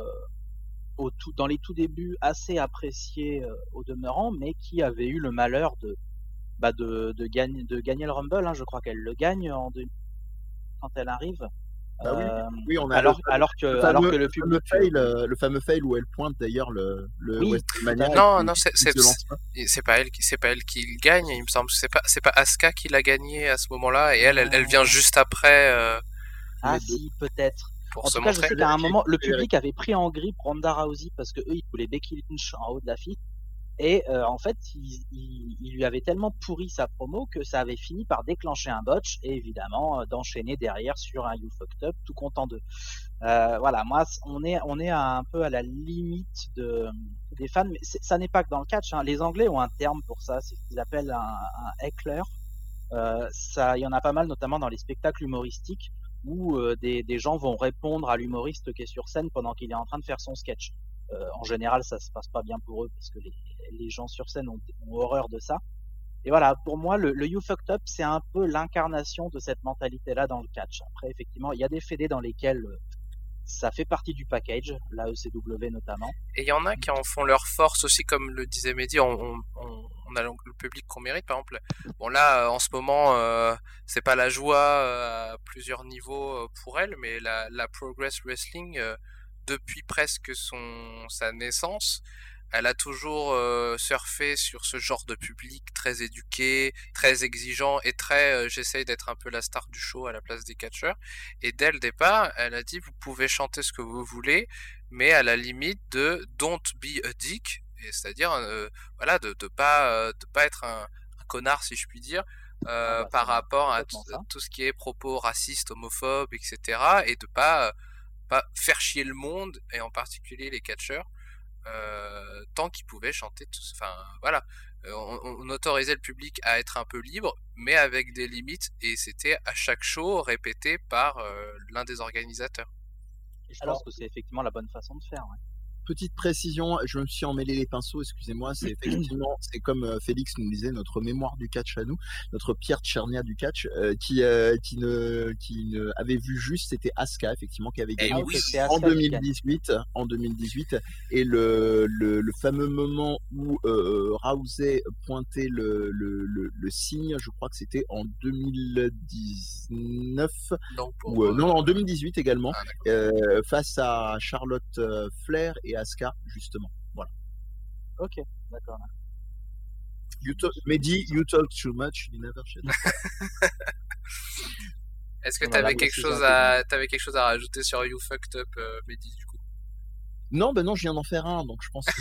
[SPEAKER 2] dans les tout débuts assez appréciée au demeurant, mais qui avait eu le malheur de gagner le Rumble. Hein, je crois qu'elle le gagne quand elle arrive.
[SPEAKER 1] Bah oui, oui, on a
[SPEAKER 2] Alors que le
[SPEAKER 1] le fameux
[SPEAKER 2] public,
[SPEAKER 1] fail, le fameux fail où elle pointe d'ailleurs le
[SPEAKER 2] oui, tout à
[SPEAKER 1] WrestleMania
[SPEAKER 2] fait.
[SPEAKER 1] et
[SPEAKER 3] Non,
[SPEAKER 1] qui
[SPEAKER 3] non,
[SPEAKER 1] qui se lance pas.
[SPEAKER 3] c'est pas elle qui le gagne, il me semble. C'est pas Asuka qui l'a gagné à ce moment-là, et elle vient
[SPEAKER 2] Euh,
[SPEAKER 3] juste après
[SPEAKER 2] Ah
[SPEAKER 1] Les 2.
[SPEAKER 2] si, peut-être.
[SPEAKER 3] pour
[SPEAKER 2] En
[SPEAKER 3] se
[SPEAKER 2] tout cas, je
[SPEAKER 3] montrer.
[SPEAKER 2] sais
[SPEAKER 1] Je vais
[SPEAKER 2] qu'à un
[SPEAKER 1] vérifier,
[SPEAKER 2] moment, le
[SPEAKER 1] je vais
[SPEAKER 2] public
[SPEAKER 1] vérifier.
[SPEAKER 2] avait pris en grippe Ronda Rousey parce que eux, ils voulaient Becky Lynch en haut de l'affiche. Et en fait, il lui avait tellement pourri sa promo que ça avait fini par déclencher un botch et évidemment d'enchaîner derrière sur un You Fucked Up, tout content d'eux. Voilà, moi, on est un peu à la limite des fans, mais ça n'est pas que dans le catch. Hein. Les Anglais ont un terme pour ça, c'est ce qu'ils appellent un heckler. Il y en a pas mal, notamment dans les spectacles humoristiques, où des gens vont répondre à l'humoriste qui est sur scène pendant qu'il est en train de faire son sketch. En général, ça se passe pas bien pour eux parce que les gens sur scène ont horreur de ça. Et voilà, pour moi, le You Fucked Up, c'est un peu l'incarnation de cette mentalité-là dans le catch. Après, effectivement, il y a des fédés dans lesquels ça fait partie du package, la ECW notamment.
[SPEAKER 3] Et il y en a qui en font leur force aussi, comme le disait Mehdi, on a le public qu'on mérite, par exemple. Bon là, en ce moment, c'est pas la joie à plusieurs niveaux pour elle, mais la Progress Wrestling, depuis presque sa naissance, elle a toujours surfé sur ce genre de public très éduqué, très exigeant et très j'essaye d'être un peu la star du show à la place des catcheurs. Et dès le départ, elle a dit vous pouvez chanter ce que vous voulez, mais à la limite de don't be a dick, c'est-à-dire voilà de pas être un connard si je puis dire.
[SPEAKER 2] Ah bah,
[SPEAKER 3] Par
[SPEAKER 2] c'est
[SPEAKER 3] rapport à
[SPEAKER 2] complètement ça.
[SPEAKER 3] tout ce qui est propos racistes, homophobes, etc. Et de pas faire chier le monde, et en particulier les catcheurs, tant qu'ils pouvaient chanter tous. Enfin, voilà. On autorisait le public à être un peu libre, mais avec des limites, et c'était à chaque show répété par l'un des organisateurs.
[SPEAKER 2] Et je pense
[SPEAKER 1] Alors,
[SPEAKER 2] que c'est effectivement la bonne façon de faire. Ouais.
[SPEAKER 1] petite précision, je me suis emmêlé les pinceaux, excusez-moi, c'est effectivement, c'est comme Félix nous disait, notre mémoire du catch à nous, notre Pierre Tchernia du catch, qui ne avait vu juste, c'était Asuka, effectivement, qui avait
[SPEAKER 3] Eh
[SPEAKER 2] Ah
[SPEAKER 1] gagné
[SPEAKER 2] ok,
[SPEAKER 3] oui,
[SPEAKER 2] c'est
[SPEAKER 1] en
[SPEAKER 2] Asuka qui gagne.
[SPEAKER 1] 2018, et le fameux moment où Rousey pointait le signe, je crois que c'était en 2019,
[SPEAKER 3] donc
[SPEAKER 1] ou
[SPEAKER 3] pour
[SPEAKER 1] non, en 2018 également,
[SPEAKER 3] ah, d'accord.
[SPEAKER 1] face à Charlotte Flair et Asuka, justement. Voilà.
[SPEAKER 2] Ok, d'accord.
[SPEAKER 1] Mehdi, you talk too much, you never shut up.
[SPEAKER 3] Est-ce que
[SPEAKER 2] Voilà,
[SPEAKER 3] t'avais
[SPEAKER 2] bah,
[SPEAKER 3] quelque
[SPEAKER 2] c'est
[SPEAKER 3] chose
[SPEAKER 2] gentil.
[SPEAKER 3] t'avais quelque chose à rajouter sur You Fucked Up, Mehdi, du coup?
[SPEAKER 1] Non, ben non, je viens d'en faire un, donc je pense que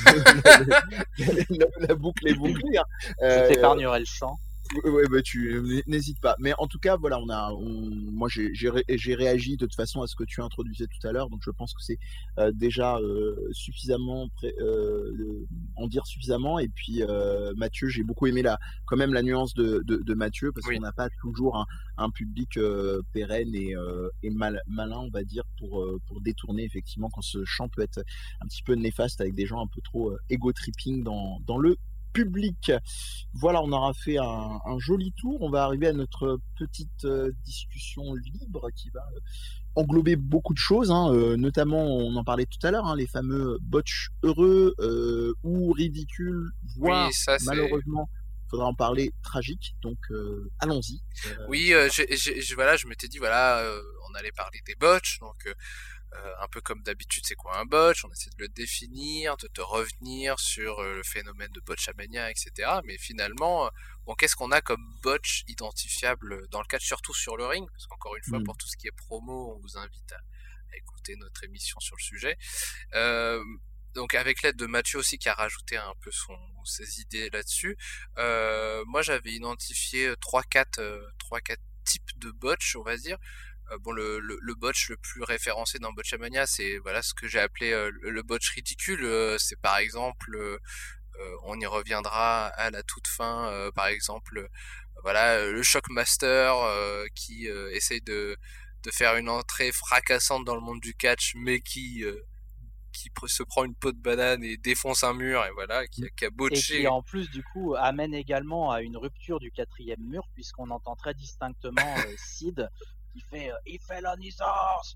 [SPEAKER 1] la boucle est bouclée. Hein.
[SPEAKER 2] Je t'épargnerai le chant.
[SPEAKER 1] Ouais, bah n'hésite pas. Mais en tout cas, voilà, moi j'ai réagi de toute façon à ce que tu introduisais tout à l'heure, donc je pense que c'est déjà suffisamment en dire suffisamment. Et puis Mathieu, j'ai beaucoup aimé quand même la nuance de Mathieu, parce
[SPEAKER 3] Oui.
[SPEAKER 1] qu'on n'a pas toujours un public pérenne et malin, on va dire, pour détourner effectivement quand ce chant peut être un petit peu néfaste avec des gens un peu trop ego-tripping dans le public. Voilà, on aura fait un joli tour. On va arriver à notre petite discussion libre qui va englober beaucoup de choses, hein, notamment, on en parlait tout à l'heure, hein, les fameux botch heureux ou ridicules, voire
[SPEAKER 3] Oui, ça c'est...
[SPEAKER 1] malheureusement, il faudra en parler, tragique. Donc allons-y.
[SPEAKER 3] Oui, voilà, je m'étais dit, voilà, on allait parler des botches, donc un peu comme d'habitude, c'est quoi un botch? On essaie de le définir, de te revenir sur le phénomène de botchamania, etc. Mais finalement, bon, qu'est-ce qu'on a comme botch identifiable dans le cadre, surtout sur le ring? Parce qu'encore une fois, pour tout ce qui est promo, on vous invite à écouter notre émission sur le sujet. Donc avec l'aide de Mathieu aussi qui a rajouté un peu ses idées là-dessus, moi j'avais identifié 3-4 types de botch, on va dire. Bon, le botch le plus référencé dans Botchamania, c'est voilà ce que j'ai appelé le botch ridicule. C'est par exemple, on y reviendra à la toute fin, par exemple, voilà, le Shockmaster qui essaye de faire une entrée fracassante dans le monde du catch, mais qui se prend une peau de banane et défonce un mur, et voilà, qui a botché.
[SPEAKER 2] Et qui en plus du coup amène également à une rupture du 4e mur, puisqu'on entend très distinctement Sid qui fait il fait la nuisance,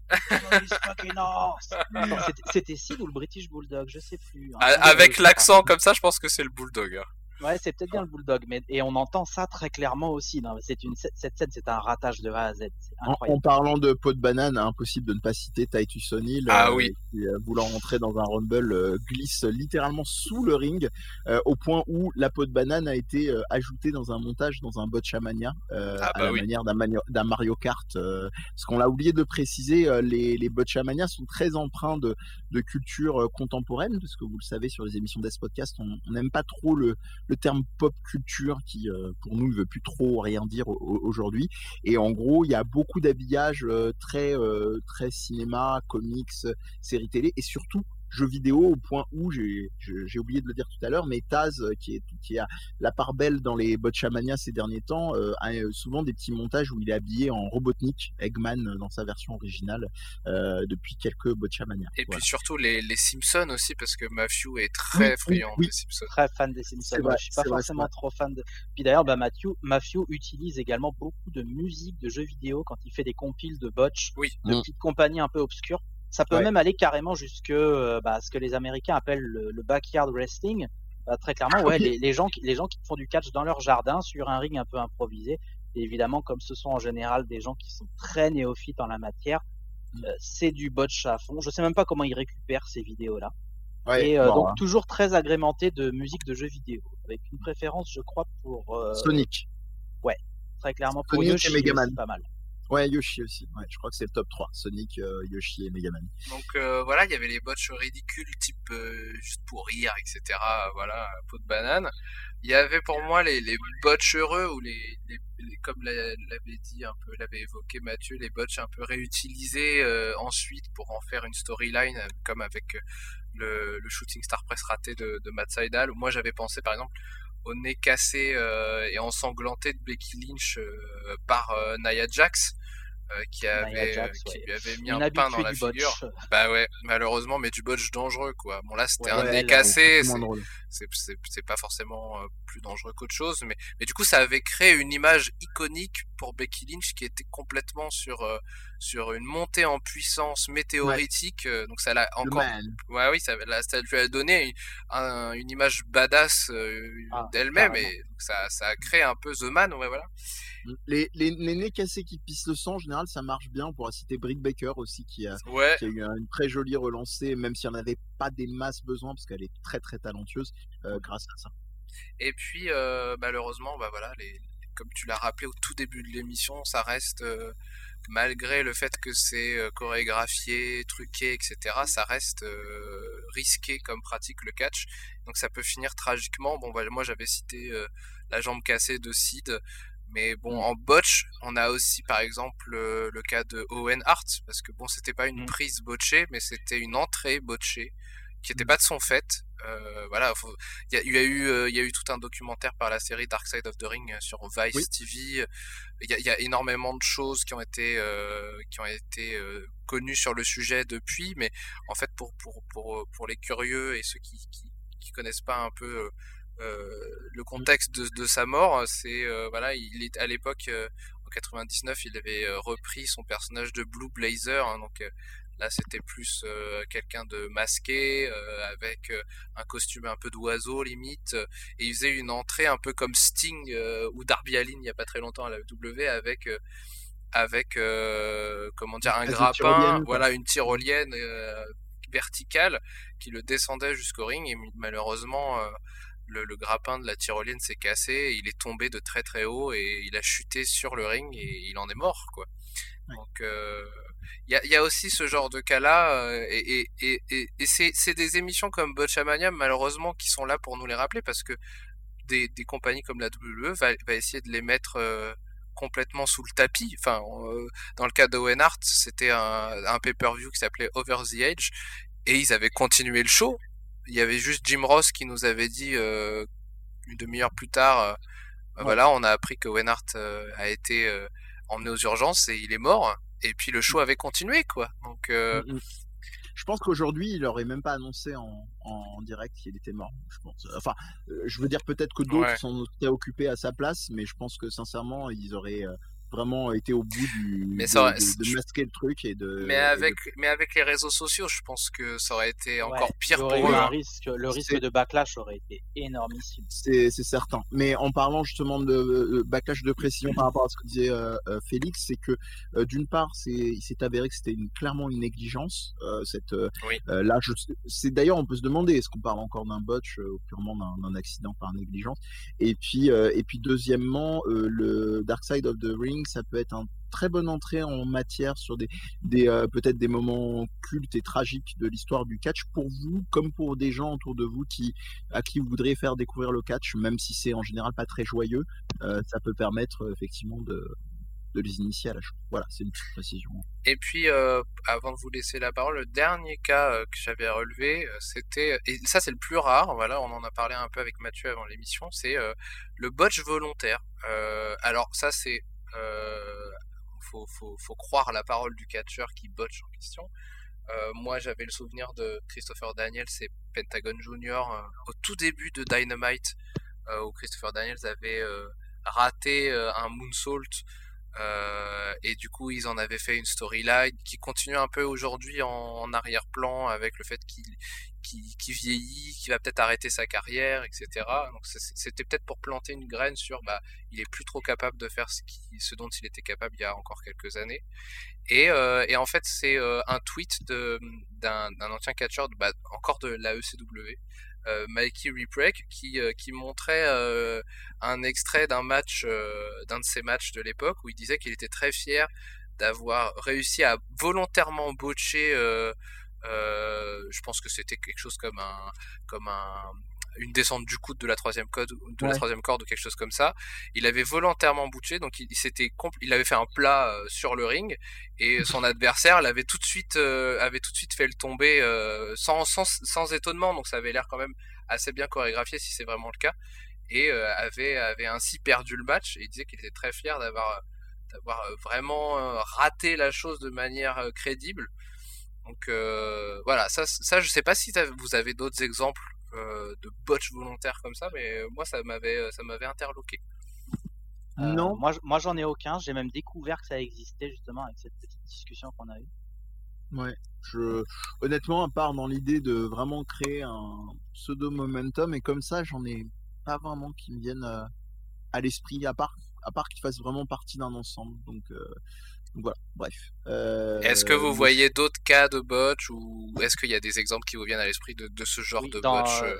[SPEAKER 2] c'était Sid ou le British Bulldog, je sais plus. Hein.
[SPEAKER 3] Avec l'accent comme ça, je pense que c'est le Bulldog. Hein.
[SPEAKER 2] Ouais, c'est peut-être bien le Bulldog, et on entend ça très clairement aussi. Non, cette scène, c'est un ratage de A à Z. C'est incroyable.
[SPEAKER 1] En parlant de peau de banane, impossible de ne pas citer Titus O'Neil, qui, voulant entrer dans un Rumble, glisse littéralement sous le ring, au point où la peau de banane a été ajoutée dans un montage dans un Botchamania, manière d'un Mario Kart. Parce qu'on l'a oublié de préciser, les Botchamania sont très empreints de culture contemporaine, parce que vous le savez, sur les émissions d'Es Podcast, on n'aime pas trop le terme pop culture qui, pour nous, ne veut plus trop rien dire aujourd'hui. Et en gros, il y a beaucoup d'habillage très cinéma, comics, séries télé, et surtout jeux vidéo, au point où j'ai oublié de le dire tout à l'heure, mais Taz, qui a la part belle dans les Botchamania ces derniers temps, a souvent des petits montages où il est habillé en Robotnik, Eggman dans sa version originale, depuis quelques Botchamania.
[SPEAKER 3] Et puis surtout les Simpsons aussi, parce que Matthew est très friand des Simpsons.
[SPEAKER 2] Très fan des Simpsons. Moi, je suis pas forcément trop fan de. Puis d'ailleurs, Matthew utilise également beaucoup de musique de jeux vidéo quand il fait des compiles de botch, de petites compagnies un peu obscures. Ça peut même aller carrément jusque ce que les Américains appellent le backyard wrestling. Très clairement, les gens qui font du catch dans leur jardin sur un ring un peu improvisé. Et évidemment, comme ce sont en général des gens qui sont très néophytes en la matière, c'est du botch à fond. Je sais même pas comment ils récupèrent ces vidéos-là. Donc toujours très agrémenté de musique de jeux vidéo, avec une préférence, je crois, pour
[SPEAKER 1] Sonic.
[SPEAKER 2] Ouais, très clairement pour
[SPEAKER 1] Sonic
[SPEAKER 2] Yoshi
[SPEAKER 1] et Megaman.
[SPEAKER 2] aussi, pas mal.
[SPEAKER 1] Ouais, Yoshi aussi. Ouais, je crois que c'est le top 3. Sonic, Yoshi et Megaman.
[SPEAKER 3] Donc voilà, il y avait les botches ridicules, type juste pour rire, etc. Voilà, peau de banane. Il y avait pour moi les botches heureux, ou les comme l'avait dit un peu, l'avait évoqué Mathieu, les botches un peu réutilisés ensuite pour en faire une storyline, comme avec le Shooting Star Press raté de Matt Sydal. Moi j'avais pensé par exemple au nez cassé et ensanglanté de Becky Lynch par Nia Jax, qui lui avait mis un pain dans la figure. Bah ouais, malheureusement, mais du botch dangereux, quoi. Bon là c'était un nez cassé, c'est pas forcément plus dangereux qu'autre chose, mais du coup ça avait créé une image iconique pour Becky Lynch qui était complètement sur une montée en puissance météoritique, donc ça l'a encore ça lui a donné une image badass d'elle-même, et donc ça a créé un peu The Man, voilà.
[SPEAKER 1] Les nez cassés qui pissent le sang, en général, ça marche bien. On pourra citer Britt Baker aussi, qui a eu une très jolie relancée, même si elle n'avait pas des masses besoin, parce qu'elle est très très talentueuse grâce à ça.
[SPEAKER 3] Et puis malheureusement, bah voilà, comme tu l'as rappelé au tout début de l'émission, ça reste malgré le fait que c'est chorégraphié, truqué, etc., ça reste risqué comme pratique le catch. Donc ça peut finir tragiquement. Bon, bah, moi j'avais cité la jambe cassée de Sid, mais bon, en botch, on a aussi par exemple le cas de Owen Hart, parce que bon, c'était pas une prise botchée, mais c'était une entrée botchée qui n'était pas de son fait. Voilà, il y a eu tout un documentaire par la série Dark Side of the Ring sur Vice TV. Il y a énormément de choses qui ont été connues sur le sujet depuis, mais en fait pour les curieux et ceux qui connaissent pas un peu le contexte de sa mort, c'est voilà, il est à l'époque en 99, il avait repris son personnage de Blue Blazer, hein, donc là, c'était plus quelqu'un de masqué, avec un costume un peu d'oiseau limite, et il faisait une entrée un peu comme Sting ou Darby Allin il n'y a pas très longtemps à la WWE avec comment dire, un grappin, voilà, une tyrolienne verticale qui le descendait jusqu'au ring, et malheureusement le grappin de la tyrolienne s'est cassé, il est tombé de très très haut et il a chuté sur le ring et il en est mort, quoi. Donc il y a aussi ce genre de cas-là, et c'est des émissions comme Botchamania malheureusement qui sont là pour nous les rappeler, parce que des compagnies comme la WWE va essayer de les mettre complètement sous le tapis. Enfin, dans le cas d'Owen Hart, c'était un pay-per-view qui s'appelait Over the Edge, et ils avaient continué le show. Il y avait juste Jim Ross qui nous avait dit une demi-heure plus tard, voilà, on a appris que Owen Hart a été emmené aux urgences et il est mort. Et puis le show avait continué, quoi. Donc
[SPEAKER 1] je pense qu'aujourd'hui, il aurait même pas annoncé en direct qu'il était mort. Je pense. Enfin, je veux dire peut-être que d'autres s'en étaient occupés à sa place, mais je pense que sincèrement, ils auraient vraiment été au bout de masquer le truc et de.
[SPEAKER 3] Mais avec les réseaux sociaux, je pense que ça aurait été encore pire pour eux.
[SPEAKER 2] Le risque de backlash aurait été énormissime.
[SPEAKER 1] C'est certain. Mais en parlant justement de backlash de pression par rapport à ce que disait Félix, c'est que d'une part, il s'est avéré que c'était clairement une négligence. Là, c'est d'ailleurs, on peut se demander, est-ce qu'on parle encore d'un botch ou purement d'un accident par négligence. Et puis deuxièmement, le Dark Side of the Ring, ça peut être un très bonne entrée en matière sur peut-être des moments cultes et tragiques de l'histoire du catch pour vous, comme pour des gens autour de vous à qui vous voudriez faire découvrir le catch, même si c'est en général pas très joyeux. Ça peut permettre effectivement de les initier à la chose. Voilà, c'est une petite précision.
[SPEAKER 3] Et puis, avant de vous laisser la parole, le dernier cas que j'avais relevé, c'était, et ça c'est le plus rare, voilà, on en a parlé un peu avec Mathieu avant l'émission, c'est le botch volontaire. Alors ça c'est, faut croire la parole du catcheur qui botche en question. Moi j'avais le souvenir de Christopher Daniels et Pentagon Junior au tout début de Dynamite, où Christopher Daniels avait raté un moonsault, et du coup ils en avaient fait une storyline qui continue un peu aujourd'hui en arrière-plan, avec le fait qu'il vieillit, qu'il va peut-être arrêter sa carrière, etc. Donc c'était peut-être pour planter une graine sur il est plus trop capable de faire ce dont il était capable il y a encore quelques années. Et en fait c'est un tweet d'un ancien catcheur encore de la ECW, Mikey Reprek, qui montrait un extrait d'un de ses matchs de l'époque, où il disait qu'il était très fier d'avoir réussi à volontairement botcher, je pense que c'était quelque chose comme une descente du coude de la troisième corde ou quelque chose comme ça. Il avait volontairement botché, donc il avait fait un plat sur le ring, et son adversaire l'avait tout de suite fait le tomber sans étonnement, donc ça avait l'air quand même assez bien chorégraphié si c'est vraiment le cas, et avait ainsi perdu le match. Et il disait qu'il était très fier d'avoir vraiment raté la chose de manière crédible. Donc voilà, ça je sais pas si vous avez d'autres exemples de botch volontaires comme ça, mais moi ça m'avait interloqué.
[SPEAKER 2] Non, moi j'en ai aucun. J'ai même découvert que ça existait justement avec cette petite discussion qu'on a eue.
[SPEAKER 1] Ouais, honnêtement, à part dans l'idée de vraiment créer un pseudo momentum, et comme ça, j'en ai pas vraiment qui me viennent à l'esprit, à part qu'ils fassent vraiment partie d'un ensemble. Donc voilà, bref.
[SPEAKER 3] Est-ce que vous voyez d'autres cas de botch, ou est-ce qu'il y a des exemples qui vous viennent à l'esprit de ce genre de botch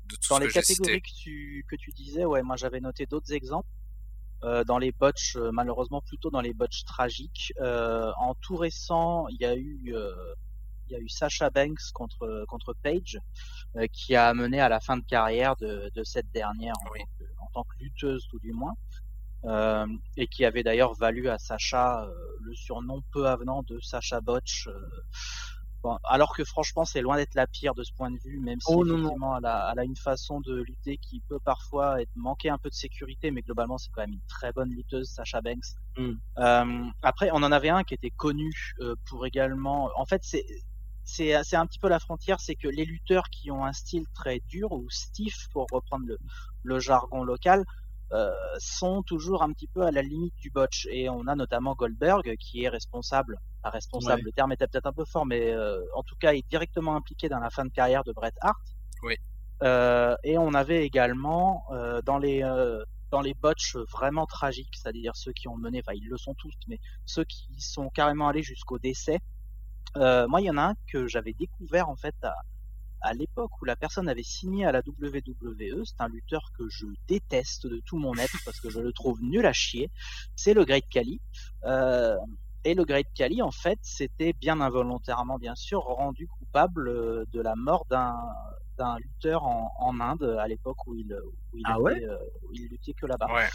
[SPEAKER 3] tout
[SPEAKER 2] Dans
[SPEAKER 3] ce
[SPEAKER 2] les
[SPEAKER 3] que j'ai cité.
[SPEAKER 2] catégories que tu disais, ouais, moi j'avais noté d'autres exemples. Dans les botches, malheureusement plutôt dans les botches tragiques. En tout récent, il y a eu Sasha Banks contre Paige, qui a mené à la fin de carrière de cette dernière
[SPEAKER 3] Oui.
[SPEAKER 2] en tant que lutteuse tout du moins, et qui avait d'ailleurs valu à Sasha le surnom peu avenant de Sasha Botch. Bon, alors que franchement c'est loin d'être la pire de ce point de vue, même si
[SPEAKER 1] Oh non, non.
[SPEAKER 2] effectivement elle a une façon de lutter qui peut parfois manquer un peu de sécurité, mais globalement c'est quand même une très bonne lutteuse, Sasha Banks. Après on en avait un qui était connu pour également, en fait c'est un petit peu la frontière, c'est que les lutteurs qui ont un style très dur ou stiff pour reprendre le jargon local sont toujours un petit peu à la limite du botch, et on a notamment Goldberg qui est responsable, pas responsable,
[SPEAKER 1] Ouais.
[SPEAKER 2] le terme était peut-être un peu fort, mais en tout cas est directement impliqué dans la fin de carrière de Bret Hart.
[SPEAKER 3] Oui.
[SPEAKER 2] Et on avait également dans les botches vraiment tragiques, c'est-à-dire ceux qui ont mené, enfin ils le sont tous, mais ceux qui sont carrément allés jusqu'au décès. Moi il y en a un que j'avais découvert en fait à l'époque où la personne avait signé à la WWE. C'est un lutteur que je déteste de tout mon être parce que je le trouve nul à chier. C'est le Great Khali. Et le Great Khali, en fait, s'était bien involontairement, bien sûr, rendu coupable de la mort d'un lutteur en Inde à l'époque où
[SPEAKER 1] Ah ouais?
[SPEAKER 2] où il luttait que là-bas.
[SPEAKER 3] Ouais.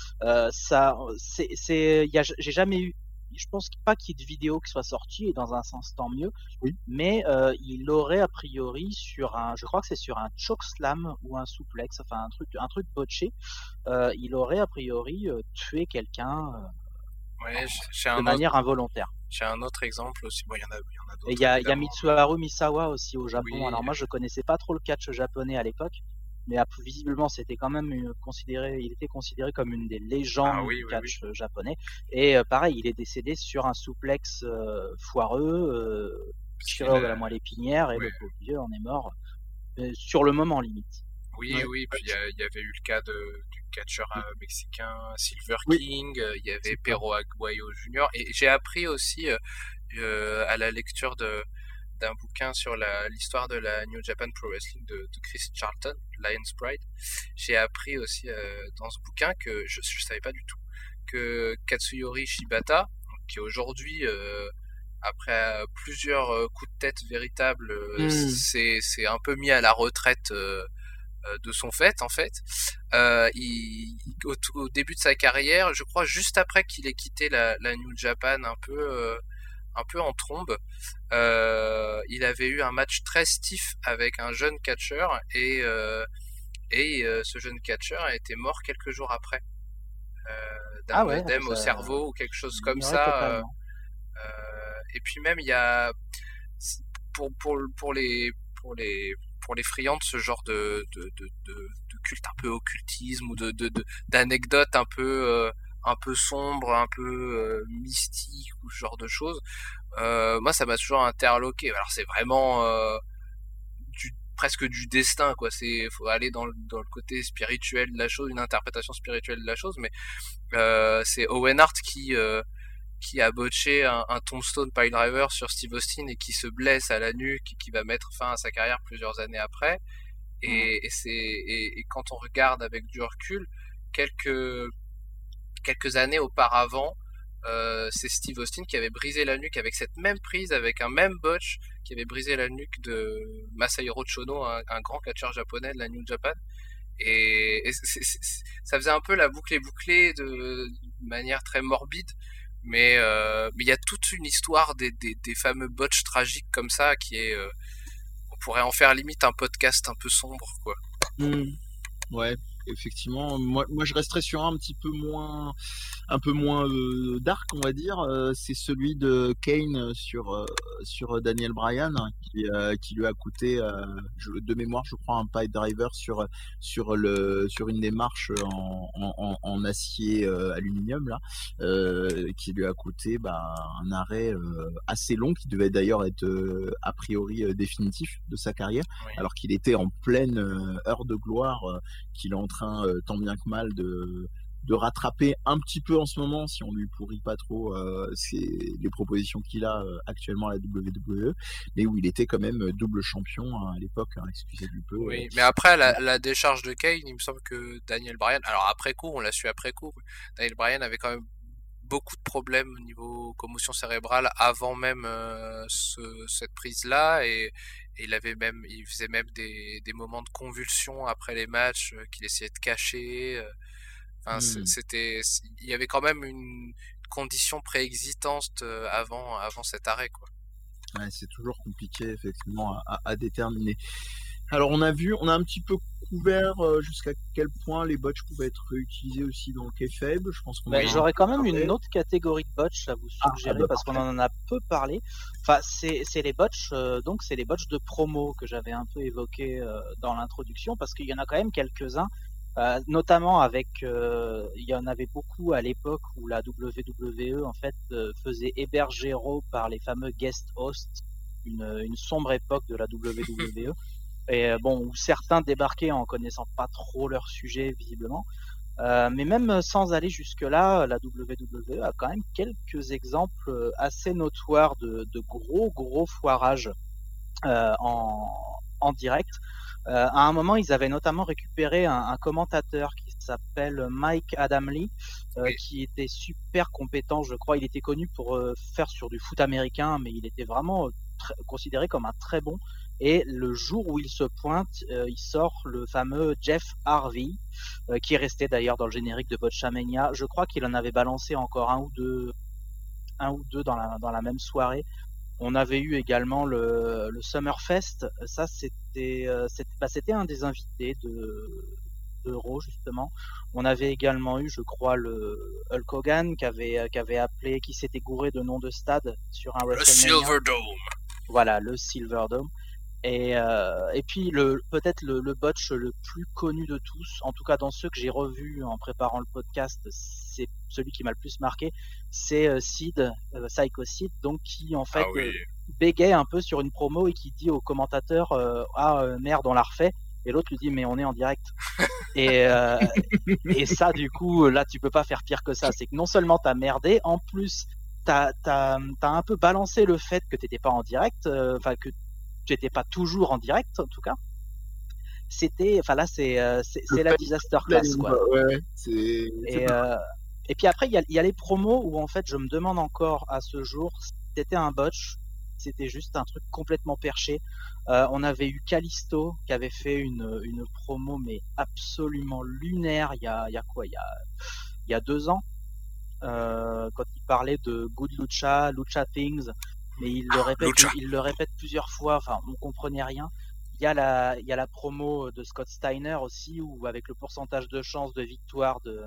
[SPEAKER 2] J'ai jamais eu, je pense pas qu'il y ait de vidéo qui soit sortie, et dans un sens tant mieux.
[SPEAKER 1] Oui.
[SPEAKER 2] Mais il aurait a priori je crois que c'est sur un chokeslam ou un souplex, enfin un truc botché, il aurait a priori tué quelqu'un
[SPEAKER 3] Ouais, j'ai
[SPEAKER 2] de
[SPEAKER 3] un autre,
[SPEAKER 2] manière involontaire.
[SPEAKER 3] j'ai un autre exemple aussi. Bon, il y en a
[SPEAKER 2] Et
[SPEAKER 3] d'autres
[SPEAKER 2] il y a
[SPEAKER 3] évidemment.
[SPEAKER 2] Mitsuharu Misawa aussi au Japon.
[SPEAKER 3] Oui.
[SPEAKER 2] Alors moi je connaissais pas trop le catch japonais à l'époque, mais visiblement c'était quand même il était considéré comme une des légendes
[SPEAKER 3] Ah oui,
[SPEAKER 2] du
[SPEAKER 3] oui,
[SPEAKER 2] catch japonais. Et pareil, il est décédé sur un souplex foireux, tireur de la moelle épinière, et
[SPEAKER 3] Ouais.
[SPEAKER 2] le pauvre vieux en est mort sur le moment limite.
[SPEAKER 3] Oui,
[SPEAKER 1] Ouais.
[SPEAKER 3] oui, puis il y avait eu le cas du catcheur mexicain Silver
[SPEAKER 1] Oui.
[SPEAKER 3] King, il y avait
[SPEAKER 1] C'est ça.
[SPEAKER 3] Perro Aguayo Jr. Et j'ai appris aussi à la lecture d'un bouquin sur l'histoire de la New Japan Pro Wrestling de Chris Charlton, Lion's Pride. J'ai appris aussi dans ce bouquin que je savais pas du tout que Katsuyori Shibata, qui aujourd'hui après plusieurs coups de tête véritables, c'est un peu mis à la retraite de son fait en fait. Au début de sa carrière, je crois juste après qu'il ait quitté la New Japan un peu en trombe, il avait eu un match très stiff avec un jeune catcheur, et ce jeune catcheur a été mort quelques jours après d'un œdème au cerveau ou quelque chose comme ça. Et puis même il y a pour les friands de ce genre de culte un peu occultisme ou d'anecdotes un peu sombres, un peu mystiques ou ce genre de choses. Moi ça m'a toujours interloqué. Alors c'est vraiment presque du destin, quoi. Faut aller dans le côté spirituel de la chose, une interprétation spirituelle de la chose, mais c'est Owen Hart qui a botché un tombstone piledriver sur Steve Austin et qui se blesse à la nuque et qui va mettre fin à sa carrière plusieurs années après. Et quand on regarde avec du recul, quelques années auparavant, c'est Steve Austin qui avait brisé la nuque avec cette même prise, avec un même botch, qui avait brisé la nuque de Masahiro Chono, un grand catcheur japonais de la New Japan. Et ça faisait un peu la boucle est bouclée de manière très morbide, mais il y a toute une histoire des fameux botches tragiques comme ça qui est on pourrait en faire limite un podcast un peu sombre, quoi.
[SPEAKER 1] Ouais, effectivement, moi je resterais sur un peu moins dark, on va dire. C'est celui de Kane sur Daniel Bryan, hein, qui lui a coûté de mémoire, je crois, un pipe driver sur une des marches en acier aluminium là, qui lui a coûté un arrêt assez long, qui devait d'ailleurs être a priori définitif de sa carrière,
[SPEAKER 3] Oui.
[SPEAKER 1] alors qu'il était en pleine heure de gloire, qu'il est en train tant bien que mal de rattraper un petit peu en ce moment si on lui pourrit pas trop les propositions qu'il a actuellement à la WWE, mais où il était quand même double champion à l'époque, hein, excusez du peu.
[SPEAKER 3] Oui, mais après la décharge de Kane, il me semble que Daniel Bryan, alors après coup, on l'a su après coup, Daniel Bryan avait quand même beaucoup de problèmes au niveau commotion cérébrale avant même cette prise-là, et il faisait même des moments de convulsion après les matchs qu'il essayait de cacher. Enfin, il y avait quand même une condition préexistante avant cet arrêt, quoi.
[SPEAKER 1] Ouais, c'est toujours compliqué effectivement à déterminer. Alors on a un un petit peu couvert jusqu'à quel point les botches pouvaient être réutilisés aussi dans le kayfabe. Je pense qu'on
[SPEAKER 2] j'aurais quand même une autre catégorie de botches à vous suggérer parce qu'on en a peu parlé. Enfin, c'est les botches, donc c'est les botches de promo que j'avais un peu évoqué dans l'introduction, parce qu'il y en a quand même quelques-uns, notamment avec, il y en avait beaucoup à l'époque où la WWE en fait faisait héberger Raw par les fameux guest hosts, une sombre époque de la WWE. Et bon, où certains débarquaient en connaissant pas trop leur sujet visiblement. Mais même sans aller jusque-là, la WWE a quand même quelques exemples assez notoires de gros foirages en direct. À un moment, ils avaient notamment récupéré un commentateur qui s'appelle Mike Adamle, qui était super compétent, je crois. Il était connu pour faire sur du foot américain, mais il était vraiment considéré comme un très bon. Et le jour où il se pointe, il sort le fameux Jeff Harvey, qui est resté d'ailleurs dans le générique de Botchamania. Je crois qu'il en avait balancé encore un ou deux dans la même soirée. On avait eu également le Summerfest. Ça, c'était un des invités de Raw, justement. On avait également eu, je crois, le Hulk Hogan qui s'était gouré de nom de stade sur un WrestleMania.
[SPEAKER 3] Le Silverdome.
[SPEAKER 2] Voilà, le Silverdome. Et puis peut-être le botch le plus connu de tous, en tout cas dans ceux que j'ai revus en préparant le podcast, c'est celui qui m'a le plus marqué, c'est Sid, Psycho Sid, donc qui en fait bégaye un peu sur une promo et qui dit au commentateur merde, on l'a refait, et l'autre lui dit mais on est en direct. Et ça, du coup, là tu peux pas faire pire que ça, c'est que non seulement t'as merdé, en plus t'as un peu balancé le fait que t'étais pas en direct, enfin que tu n'étais pas toujours en direct, en tout cas. Enfin là, c'est la disaster class, quoi.
[SPEAKER 1] Ouais,
[SPEAKER 2] et puis après, il y a les promos où en fait, je me demande encore à ce jour, c'était un botch, c'était juste un truc complètement perché. On avait eu Kalisto qui avait fait une promo mais absolument lunaire. Il y a 2 ans, quand il parlait de Good Lucha Things. Mais il le répète plusieurs fois, enfin on comprenait rien. Il y a la promo de Scott Steiner aussi, où avec le pourcentage de chance de victoire de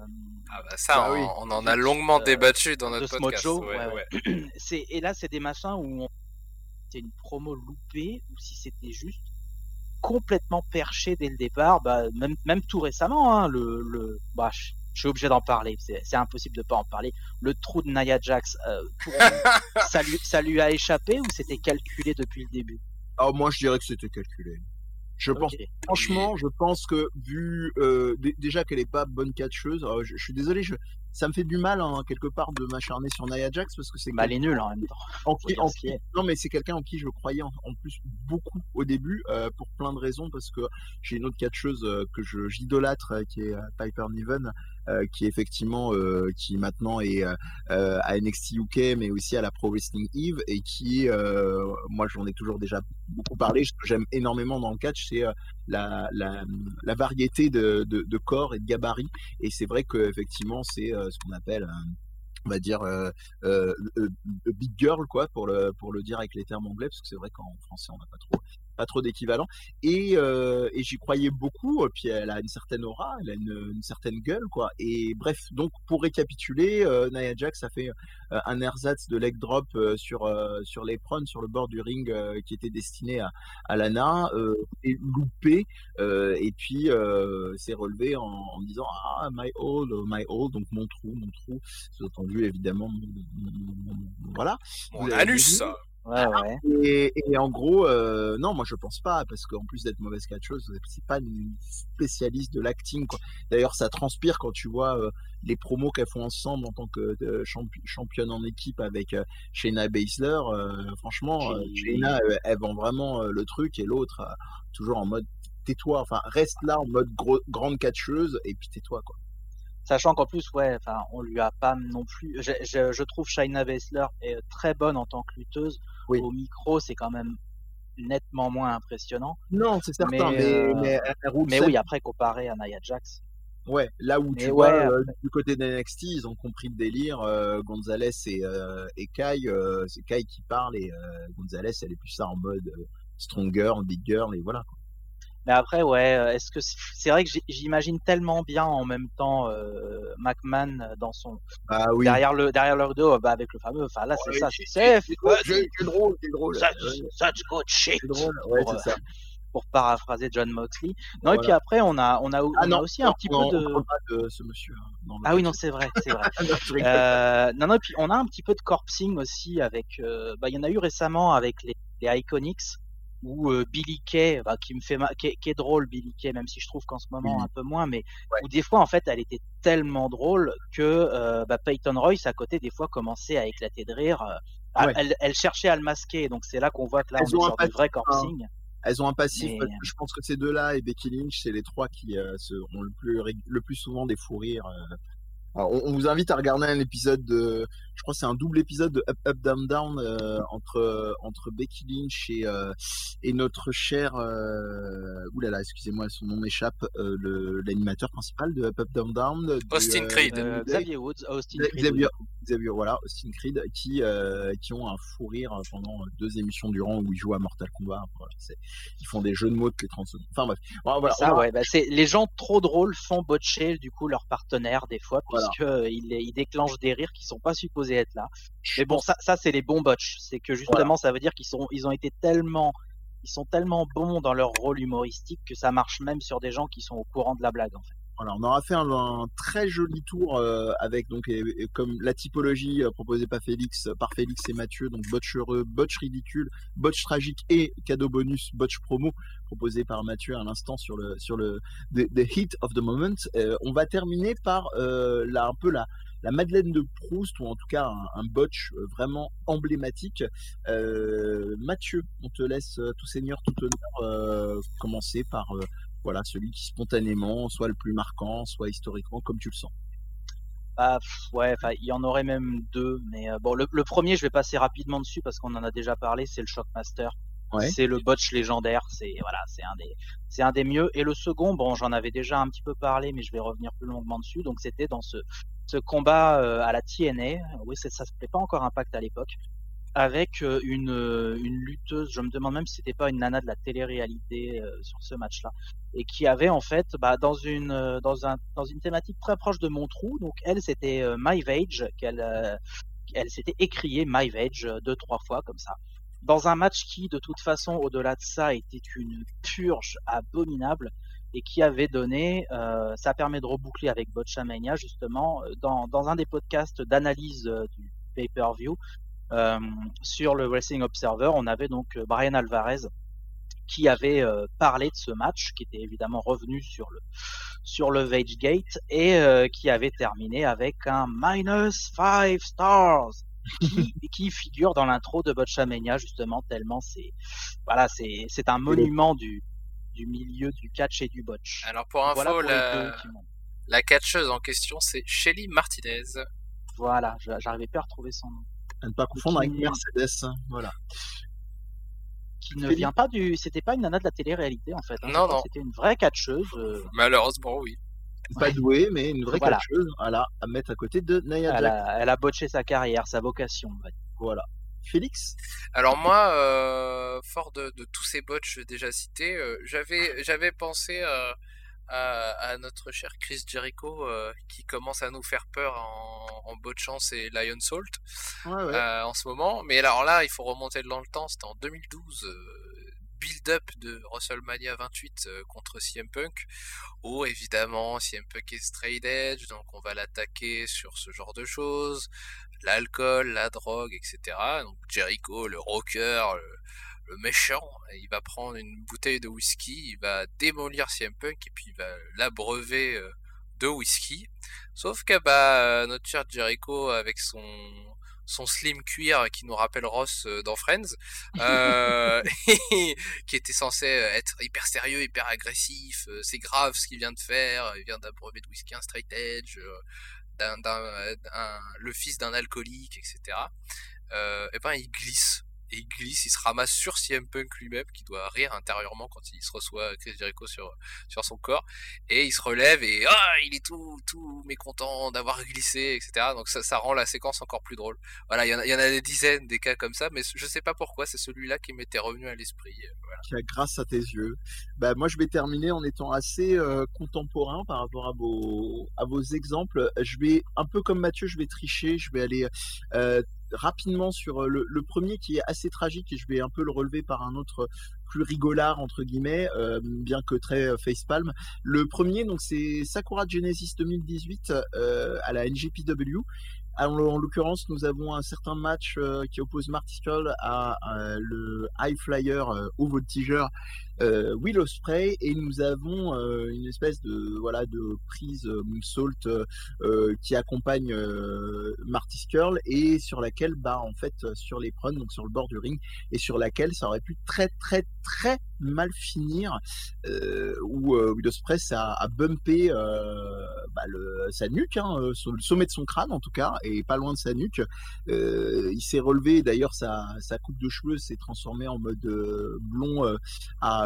[SPEAKER 3] on en a longuement débattu dans notre podcast.
[SPEAKER 2] Smojo, ouais. Et là c'est des machins où c'est une promo loupée, ou si c'était juste complètement perché dès le départ, même tout récemment, hein, je suis obligé d'en parler, c'est impossible de pas en parler. Le trou de Nia Jax, ça lui a échappé ou c'était calculé depuis le début?
[SPEAKER 1] Alors moi je dirais que c'était calculé. Je pense que vu déjà qu'elle est pas bonne catcheuse, je suis désolé, ça me fait du mal quelque part de m'acharner sur Nia Jax parce que c'est
[SPEAKER 2] elle est nulle en même temps.
[SPEAKER 1] Non mais c'est quelqu'un en qui je croyais en plus beaucoup au début pour plein de raisons, parce que j'ai une autre catcheuse que j'idolâtre qui est Piper Niven, qui effectivement qui maintenant est à NXT UK mais aussi à la Pro Wrestling Eve, et qui moi j'en ai toujours déjà beaucoup parlé, ce que j'aime énormément dans le catch, c'est la variété de corps et de gabarits, et c'est vrai que effectivement c'est ce qu'on appelle on va dire big girl, quoi, pour le dire avec les termes anglais, parce que c'est vrai qu'en français on n'a pas trop d'équivalent, et j'y croyais beaucoup, puis elle a une certaine aura, elle a une certaine gueule, quoi, et bref, donc pour récapituler, Nia Jax a fait un ersatz de leg drop sur l'apron, sur le bord du ring, qui était destiné à Lana, et loupé, et puis s'est relevé en disant my hole, donc mon trou, sous-entendu évidemment voilà,
[SPEAKER 3] mon anus.
[SPEAKER 2] Ouais.
[SPEAKER 1] Et en gros, non, moi je pense pas, parce qu'en plus d'être mauvaise catcheuse, c'est pas une spécialiste de l'acting, quoi. D'ailleurs, ça transpire quand tu vois les promos qu'elles font ensemble en tant que championne en équipe avec Shayna Baszler. Franchement,
[SPEAKER 2] Qui...
[SPEAKER 1] Shayna, elle vend vraiment le truc, et l'autre, toujours en mode tais-toi, enfin reste là en mode grande catcheuse, et puis tais-toi, quoi.
[SPEAKER 2] Sachant qu'en plus, ouais, enfin, on lui a pas non plus. Je trouve Shayna Baszler est très bonne en tant que lutteuse.
[SPEAKER 1] Oui.
[SPEAKER 2] Au micro, c'est quand même nettement moins impressionnant.
[SPEAKER 1] Non, c'est certain,
[SPEAKER 2] Mais,
[SPEAKER 1] mais elle roule
[SPEAKER 2] mais
[SPEAKER 1] seule.
[SPEAKER 2] oui, après, comparé à Nia Jax.
[SPEAKER 1] Ouais, là où tu
[SPEAKER 2] Mais
[SPEAKER 1] vois,
[SPEAKER 2] ouais, après,
[SPEAKER 1] du côté d'NXT, ils ont compris le délire, Gonzalez et Kai, c'est Kai qui parle, et Gonzalez, elle est plus ça en mode strong girl, big girl, et voilà, quoi.
[SPEAKER 2] mais après, ouais, est-ce que c'est vrai que j'imagine tellement bien en même temps McMahon dans son
[SPEAKER 1] Ah oui.
[SPEAKER 2] derrière le dos, bah, avec le fameux, enfin là c'est
[SPEAKER 1] Ouais,
[SPEAKER 2] ça, c'est
[SPEAKER 1] c'est drôle, c'est drôle.
[SPEAKER 2] such good shit
[SPEAKER 1] C'est drôle, ouais,
[SPEAKER 2] pour
[SPEAKER 1] c'est ça.
[SPEAKER 2] pour paraphraser John Moxley. Non, et puis
[SPEAKER 1] Voilà.
[SPEAKER 2] après
[SPEAKER 1] Ah
[SPEAKER 2] on a
[SPEAKER 1] non,
[SPEAKER 2] aussi un
[SPEAKER 1] non,
[SPEAKER 2] petit peu
[SPEAKER 1] on
[SPEAKER 2] de
[SPEAKER 1] parle pas de ce monsieur, hein, dans le
[SPEAKER 2] ah oui non
[SPEAKER 1] podcast.
[SPEAKER 2] c'est vrai c'est vrai.
[SPEAKER 1] Non, je rigole.
[SPEAKER 2] Non, et puis on a un petit peu de corpsing aussi avec, bah, il y en a eu récemment avec les Iconics où Billy Kay, bah, qui est drôle Billy Kay, même si je trouve qu'en ce moment un
[SPEAKER 1] Oui,
[SPEAKER 2] peu moins, mais
[SPEAKER 1] ouais,
[SPEAKER 2] où des fois en fait elle était tellement drôle que bah, Peyton Royce à côté des fois commençait à éclater de rire.
[SPEAKER 1] ouais.
[SPEAKER 2] Elle cherchait à le masquer, donc c'est là qu'on voit que là on
[SPEAKER 1] Elles
[SPEAKER 2] est
[SPEAKER 1] ont un
[SPEAKER 2] sur du
[SPEAKER 1] passif,
[SPEAKER 2] vrai
[SPEAKER 1] hein.
[SPEAKER 2] corpsing.
[SPEAKER 1] Elles ont un passif,
[SPEAKER 2] Mais
[SPEAKER 1] parce que je pense que ces deux-là et Becky Lynch, c'est les trois qui ont le plus souvent des fous rires. Alors, on vous invite à regarder un épisode je crois que c'est un double épisode de Up Up Down Down, entre Becky Lynch et notre cher, oulala, excusez-moi, son nom m'échappe, l'animateur principal de Up Up Down Down,
[SPEAKER 3] Austin Creed.
[SPEAKER 1] du Day.
[SPEAKER 2] Xavier Woods, Austin Creed, oui,
[SPEAKER 1] Xavier,
[SPEAKER 2] du coup.
[SPEAKER 1] Xavier, voilà, Austin Creed, qui ont un fou rire pendant 2 émissions durant, où ils jouent à Mortal Kombat. Voilà, ils font des jeux de mots toutes les 30 secondes. Enfin bref,
[SPEAKER 2] C'est
[SPEAKER 1] voilà,
[SPEAKER 2] ça, ouais. Bah, c'est les gens trop drôles font botcher du coup leur partenaire des fois,
[SPEAKER 1] voilà.
[SPEAKER 2] puisque ils déclenchent des rires qui sont pas supposés être là.
[SPEAKER 1] Je
[SPEAKER 2] Mais bon,
[SPEAKER 1] pense,
[SPEAKER 2] ça c'est les bons botch. C'est que
[SPEAKER 1] voilà.
[SPEAKER 2] justement ça veut dire ils sont tellement bons dans leur rôle humoristique que ça marche même sur des gens qui sont au courant de la blague en fait.
[SPEAKER 1] Voilà, on aura fait un très joli tour avec donc comme la typologie proposée par Félix et Mathieu, donc botch heureux, botch ridicule, botch tragique et cadeau bonus botch promo proposé par Mathieu à l'instant sur le the hit of the moment. On va terminer par un peu la Madeleine de Proust, ou en tout cas un botch vraiment emblématique. Mathieu, on te laisse tout seigneur tout honneur, commencer par voilà, celui qui spontanément, soit le plus marquant, soit historiquement, comme tu le sens.
[SPEAKER 2] Bah, ouais, enfin il y en aurait même deux, mais bon le premier je vais passer rapidement dessus parce qu'on en a déjà parlé, c'est le Shockmaster.
[SPEAKER 1] Ouais.
[SPEAKER 2] C'est le botch légendaire, c'est un des mieux. Et le second, bon, j'en avais déjà un petit peu parlé, mais je vais revenir plus longuement dessus. Donc c'était dans ce combat à la TNA. Oui, ça s'appelait pas encore Impact à l'époque, avec une lutteuse. Je me demande même si c'était pas une nana de la télé-réalité sur ce match-là, et qui avait en fait, bah, dans une thématique très proche de mon trou. Donc elle, c'était Myvage, elle s'était écriée Myvage 2-3 fois comme ça dans un match qui, de toute façon, au-delà de ça, était une purge abominable et qui avait donné, ça permet de reboucler avec Botchamania, justement, dans un des podcasts d'analyse du pay-per-view sur le Wrestling Observer, on avait donc Brian Alvarez qui avait parlé de ce match, qui était évidemment revenu sur le Vagegate et qui avait terminé avec un -5 stars qui figure dans l'intro de Botchamania justement tellement c'est un monument du milieu du catch et du botch.
[SPEAKER 3] Alors pour
[SPEAKER 2] Voilà
[SPEAKER 3] info,
[SPEAKER 2] pour les deux qui m'ont.
[SPEAKER 3] la catcheuse en question, c'est Shelly Martinez.
[SPEAKER 2] Voilà, j'arrivais pas à retrouver son nom.
[SPEAKER 1] À ne pas confondre avec Mercedes. Voilà.
[SPEAKER 2] Qui ne vient pas c'était pas une nana de la télé-réalité en fait. Hein, non. C'était une vraie catcheuse.
[SPEAKER 3] Malheureusement, oui.
[SPEAKER 1] Pas douée, mais une vraie
[SPEAKER 2] voilà.
[SPEAKER 1] catcheuse, voilà, à mettre à côté de Nia Jax.
[SPEAKER 2] Elle a botché sa carrière, sa vocation. En fait.
[SPEAKER 1] Voilà. Félix?
[SPEAKER 3] Alors moi, fort de tous ces botches déjà cités, j'avais pensé à notre cher Chris Jericho qui commence à nous faire peur en botchant ses Lion Salt en ce moment. Mais alors là, il faut remonter dans le temps, c'était en 2012. Build-up de WrestleMania 28 contre CM Punk, où évidemment CM Punk est straight edge, donc on va l'attaquer sur ce genre de choses. l'alcool, la drogue, etc. Donc Jericho, le rocker, le méchant, il va prendre une bouteille de whisky, il va démolir CM Punk et puis il va l'abreuver de whisky. Sauf que notre cher Jericho avec son slim cuir qui nous rappelle Ross dans Friends, qui était censé être hyper sérieux, hyper agressif, c'est grave ce qu'il vient de faire, il vient d'abreuver de whisky un straight edge, le fils d'un alcoolique, etc. Il glisse. Et il se ramasse sur CM Punk lui-même, qui doit rire intérieurement quand il se reçoit Chris Jericho sur son corps. Et il se relève et il est tout mécontent d'avoir glissé, etc. Donc ça rend la séquence encore plus drôle. Voilà, il y en a des dizaines des cas comme ça, mais je sais pas pourquoi, c'est celui-là qui m'était revenu à l'esprit. Voilà.
[SPEAKER 1] Grâce à tes yeux. Moi, je vais terminer en étant assez contemporain par rapport à vos exemples. Je vais, un peu comme Mathieu, je vais tricher, je vais aller rapidement sur le premier qui est assez tragique et je vais un peu le relever par un autre plus rigolard entre guillemets, bien que très facepalm. Le premier, donc c'est Sakura Genesis 2018 à la NJPW. En l'occurrence, nous avons un certain match qui oppose Marty Scurll à le high flyer haut voltigeur Will Ospreay, et nous avons une espèce de prise moonsault qui accompagne Marty Scurll et sur laquelle en fait sur l'apron, donc sur le bord du ring, et sur laquelle ça aurait pu très très très mal finir, où Will Ospreay a bumpé sa nuque, sur le sommet de son crâne en tout cas, et pas loin de sa nuque. Il s'est relevé, d'ailleurs sa coupe de cheveux s'est transformée en mode blond à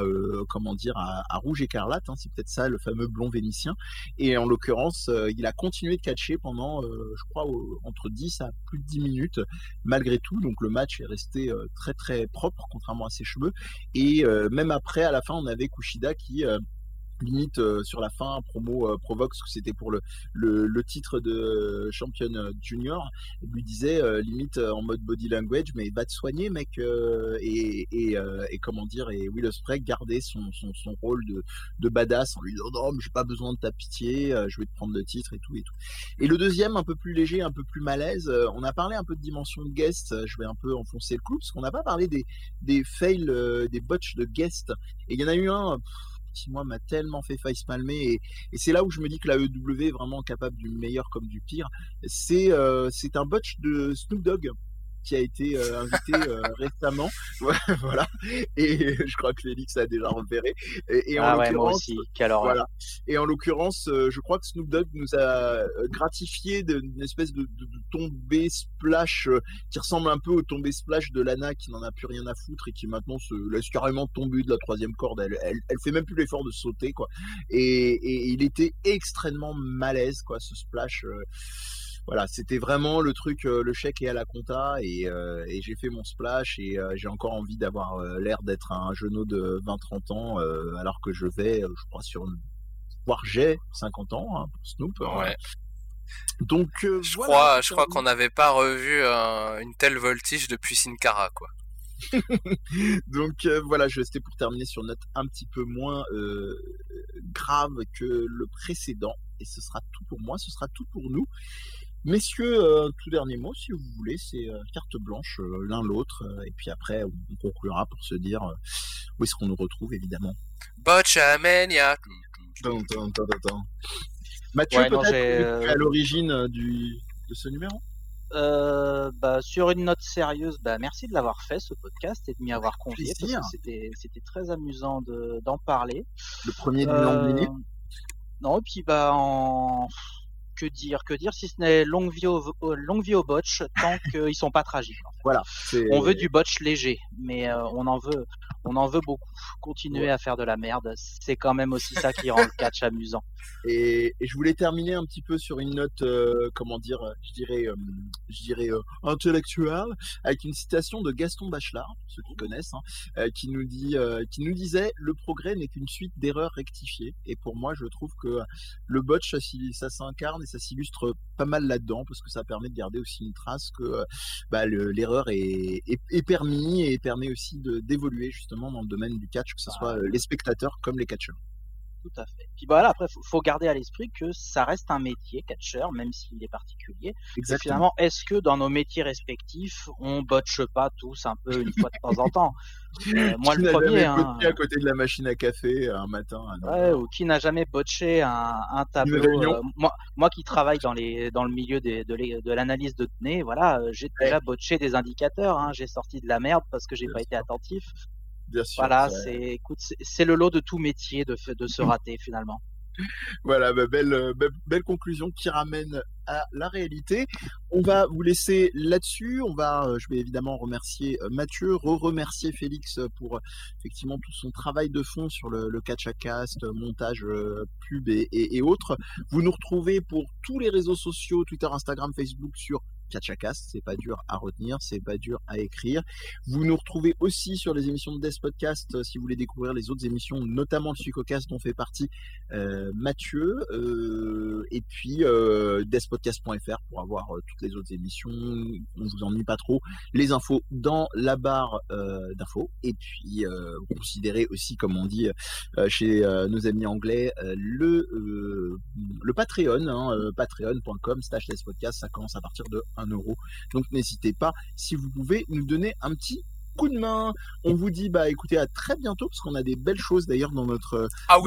[SPEAKER 1] rouge écarlate, c'est peut-être ça, le fameux blond vénitien. Et en l'occurrence, il a continué de catcher pendant, je crois, entre 10 à plus de 10 minutes, malgré tout. Donc le match est resté très très propre, contrairement à ses cheveux. Et même après, à la fin, on avait Kushida qui limite sur la fin promo provoque, parce que c'était pour le titre de champion junior, lui disait limite en mode body language, mais va te soigner mec, et Will Ospreay gardait son rôle de badass en lui disant non mais j'ai pas besoin de ta pitié, je vais te prendre le titre et tout. Et le deuxième, un peu plus léger, un peu plus malaise, on a parlé un peu de dimension de guest, je vais un peu enfoncer le clou parce qu'on n'a pas parlé des fails, des botches de guest, et il y en a eu un qui moi m'a tellement fait facepalmer, et c'est là où je me dis que la EW est vraiment capable du meilleur comme du pire. C'est un botch de Snoop Dogg qui a été invité récemment, voilà, et je crois que Félix a déjà repéré, et en
[SPEAKER 2] moi
[SPEAKER 1] l'occurrence,
[SPEAKER 2] aussi, quelle horreur.
[SPEAKER 1] voilà, et en l'occurrence je crois que Snoop Dogg nous a gratifié d'une espèce de tombée splash qui ressemble un peu au tombé splash de Lana, qui n'en a plus rien à foutre et qui maintenant se laisse carrément tomber de la troisième corde, elle fait même plus l'effort de sauter, quoi, et il était extrêmement malaise, quoi, ce splash. Voilà, c'était vraiment le truc, le chèque est à la compta, et j'ai fait mon splash, et j'ai encore envie d'avoir l'air d'être un genou de 20-30 ans, alors que je vais, je crois, voire j'ai 50 ans, pour Snoop.
[SPEAKER 3] Ouais.
[SPEAKER 1] Donc
[SPEAKER 3] je crois qu'on n'avait pas revu une telle voltige depuis Sin Cara, quoi.
[SPEAKER 1] Donc voilà, c'était pour terminer sur une note un petit peu moins grave que le précédent, et ce sera tout pour moi, ce sera tout pour nous. Messieurs, tout dernier mot, si vous voulez, c'est carte blanche l'un l'autre, et puis après on conclura pour se dire où est-ce qu'on nous retrouve, évidemment.
[SPEAKER 3] Botchamania.
[SPEAKER 1] Mathieu, peut-être à l'origine de ce numéro.
[SPEAKER 2] Sur une note sérieuse, merci de l'avoir fait, ce podcast, et de m'y avoir convié, parce que c'était très amusant d'en parler.
[SPEAKER 1] Le premier du Lamborghini.
[SPEAKER 2] Non, et puis que dire si ce n'est longue vie au botch, tant qu'ils sont pas tragiques. En fait.
[SPEAKER 1] Voilà.
[SPEAKER 2] On veut du botch léger, mais on en veut beaucoup. Continuer à faire de la merde, c'est quand même aussi ça qui rend le catch amusant.
[SPEAKER 1] Et je voulais terminer un petit peu sur une note, je dirais intellectuelle, avec une citation de Gaston Bachelard, ceux qui connaissent, qui nous disait: le progrès n'est qu'une suite d'erreurs rectifiées. Et pour moi, je trouve que le botch, ça s'incarne et ça s'illustre pas mal là-dedans, parce que ça permet de garder aussi une trace que l'erreur est permis, et permet aussi d'évoluer justement dans le domaine du catch, que ce soit les spectateurs comme les catcheurs.
[SPEAKER 2] Tout à fait. Puis voilà, après, faut garder à l'esprit que ça reste un métier, catcheur, même s'il est particulier. Et
[SPEAKER 1] Exactement.
[SPEAKER 2] finalement, est-ce que dans nos métiers respectifs, on botche pas tous un peu une fois de temps en temps? Moi,
[SPEAKER 1] Qui
[SPEAKER 2] le
[SPEAKER 1] n'a
[SPEAKER 2] premier,
[SPEAKER 1] jamais
[SPEAKER 2] hein.
[SPEAKER 1] botché à côté de la machine à café un matin à 9
[SPEAKER 2] Ouais,
[SPEAKER 1] heures?
[SPEAKER 2] ou qui n'a jamais botché un
[SPEAKER 1] Une
[SPEAKER 2] tableau
[SPEAKER 1] réunion?
[SPEAKER 2] moi qui travaille dans le milieu de l'analyse de données, voilà, j'ai
[SPEAKER 1] Ouais,
[SPEAKER 2] déjà botché des indicateurs, hein. J'ai sorti de la merde parce que j'ai
[SPEAKER 1] bien
[SPEAKER 2] pas été
[SPEAKER 1] sûr,
[SPEAKER 2] attentif.
[SPEAKER 1] bien sûr.
[SPEAKER 2] Voilà, c'est le lot de tout métier de se rater finalement.
[SPEAKER 1] Voilà, belle conclusion qui ramène à la réalité. On va vous laisser là-dessus. Je vais évidemment remercier Mathieu, remercier Félix pour effectivement tout son travail de fond sur le Catch à Cast, montage, pub et autres. Vous nous retrouvez pour tous les réseaux sociaux, Twitter, Instagram, Facebook sur Catch à Cast. C'est pas dur à retenir, c'est pas dur à écrire. Vous nous retrouvez aussi sur les émissions de Death Podcast si vous voulez découvrir les autres émissions, notamment le Suicocast dont fait partie Mathieu, et puis deathpodcast.fr pour avoir toutes les autres émissions. On vous ennuie pas trop. Les infos dans la barre d'infos. Et puis vous considérez aussi, comme on dit chez nos amis anglais, le Patreon, patreon.com/deathpodcast. Ça commence à partir de 1€. Donc n'hésitez pas, si vous pouvez nous donner un petit coup de main. On vous dit écoutez, à très bientôt, parce qu'on a des belles choses d'ailleurs dans notre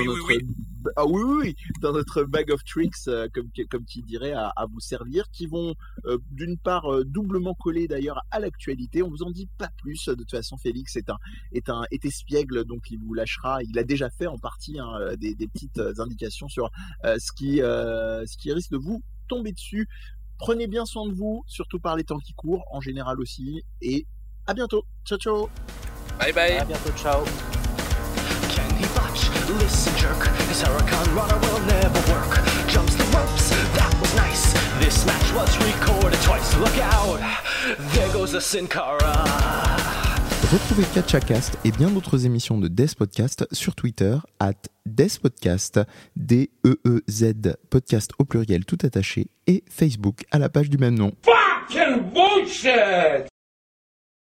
[SPEAKER 1] dans notre bag of tricks, comme qui dirait, à vous servir, qui vont d'une part doublement coller d'ailleurs à l'actualité. On vous en dit pas plus. De toute façon, Félix est espiègle, donc il vous lâchera. Il a déjà fait en partie des petites indications sur ce qui risque de vous tomber dessus. Prenez bien soin de vous, surtout par les temps qui courent, en général aussi, et à bientôt. Ciao, ciao.
[SPEAKER 3] Bye bye.
[SPEAKER 2] À bientôt, ciao.
[SPEAKER 4] Can he botch? Listen, jerk. His Huracan runner will never work. Jumps the ropes, that was nice. This match was recorded twice. Look out, there goes the Sin Cara.
[SPEAKER 5] Retrouvez Catch à Cast et bien d'autres émissions de Death Podcast sur Twitter @DeathPodcast, DEEZ podcast au pluriel tout attaché, et Facebook à la page du même nom.
[SPEAKER 6] Fucking bullshit!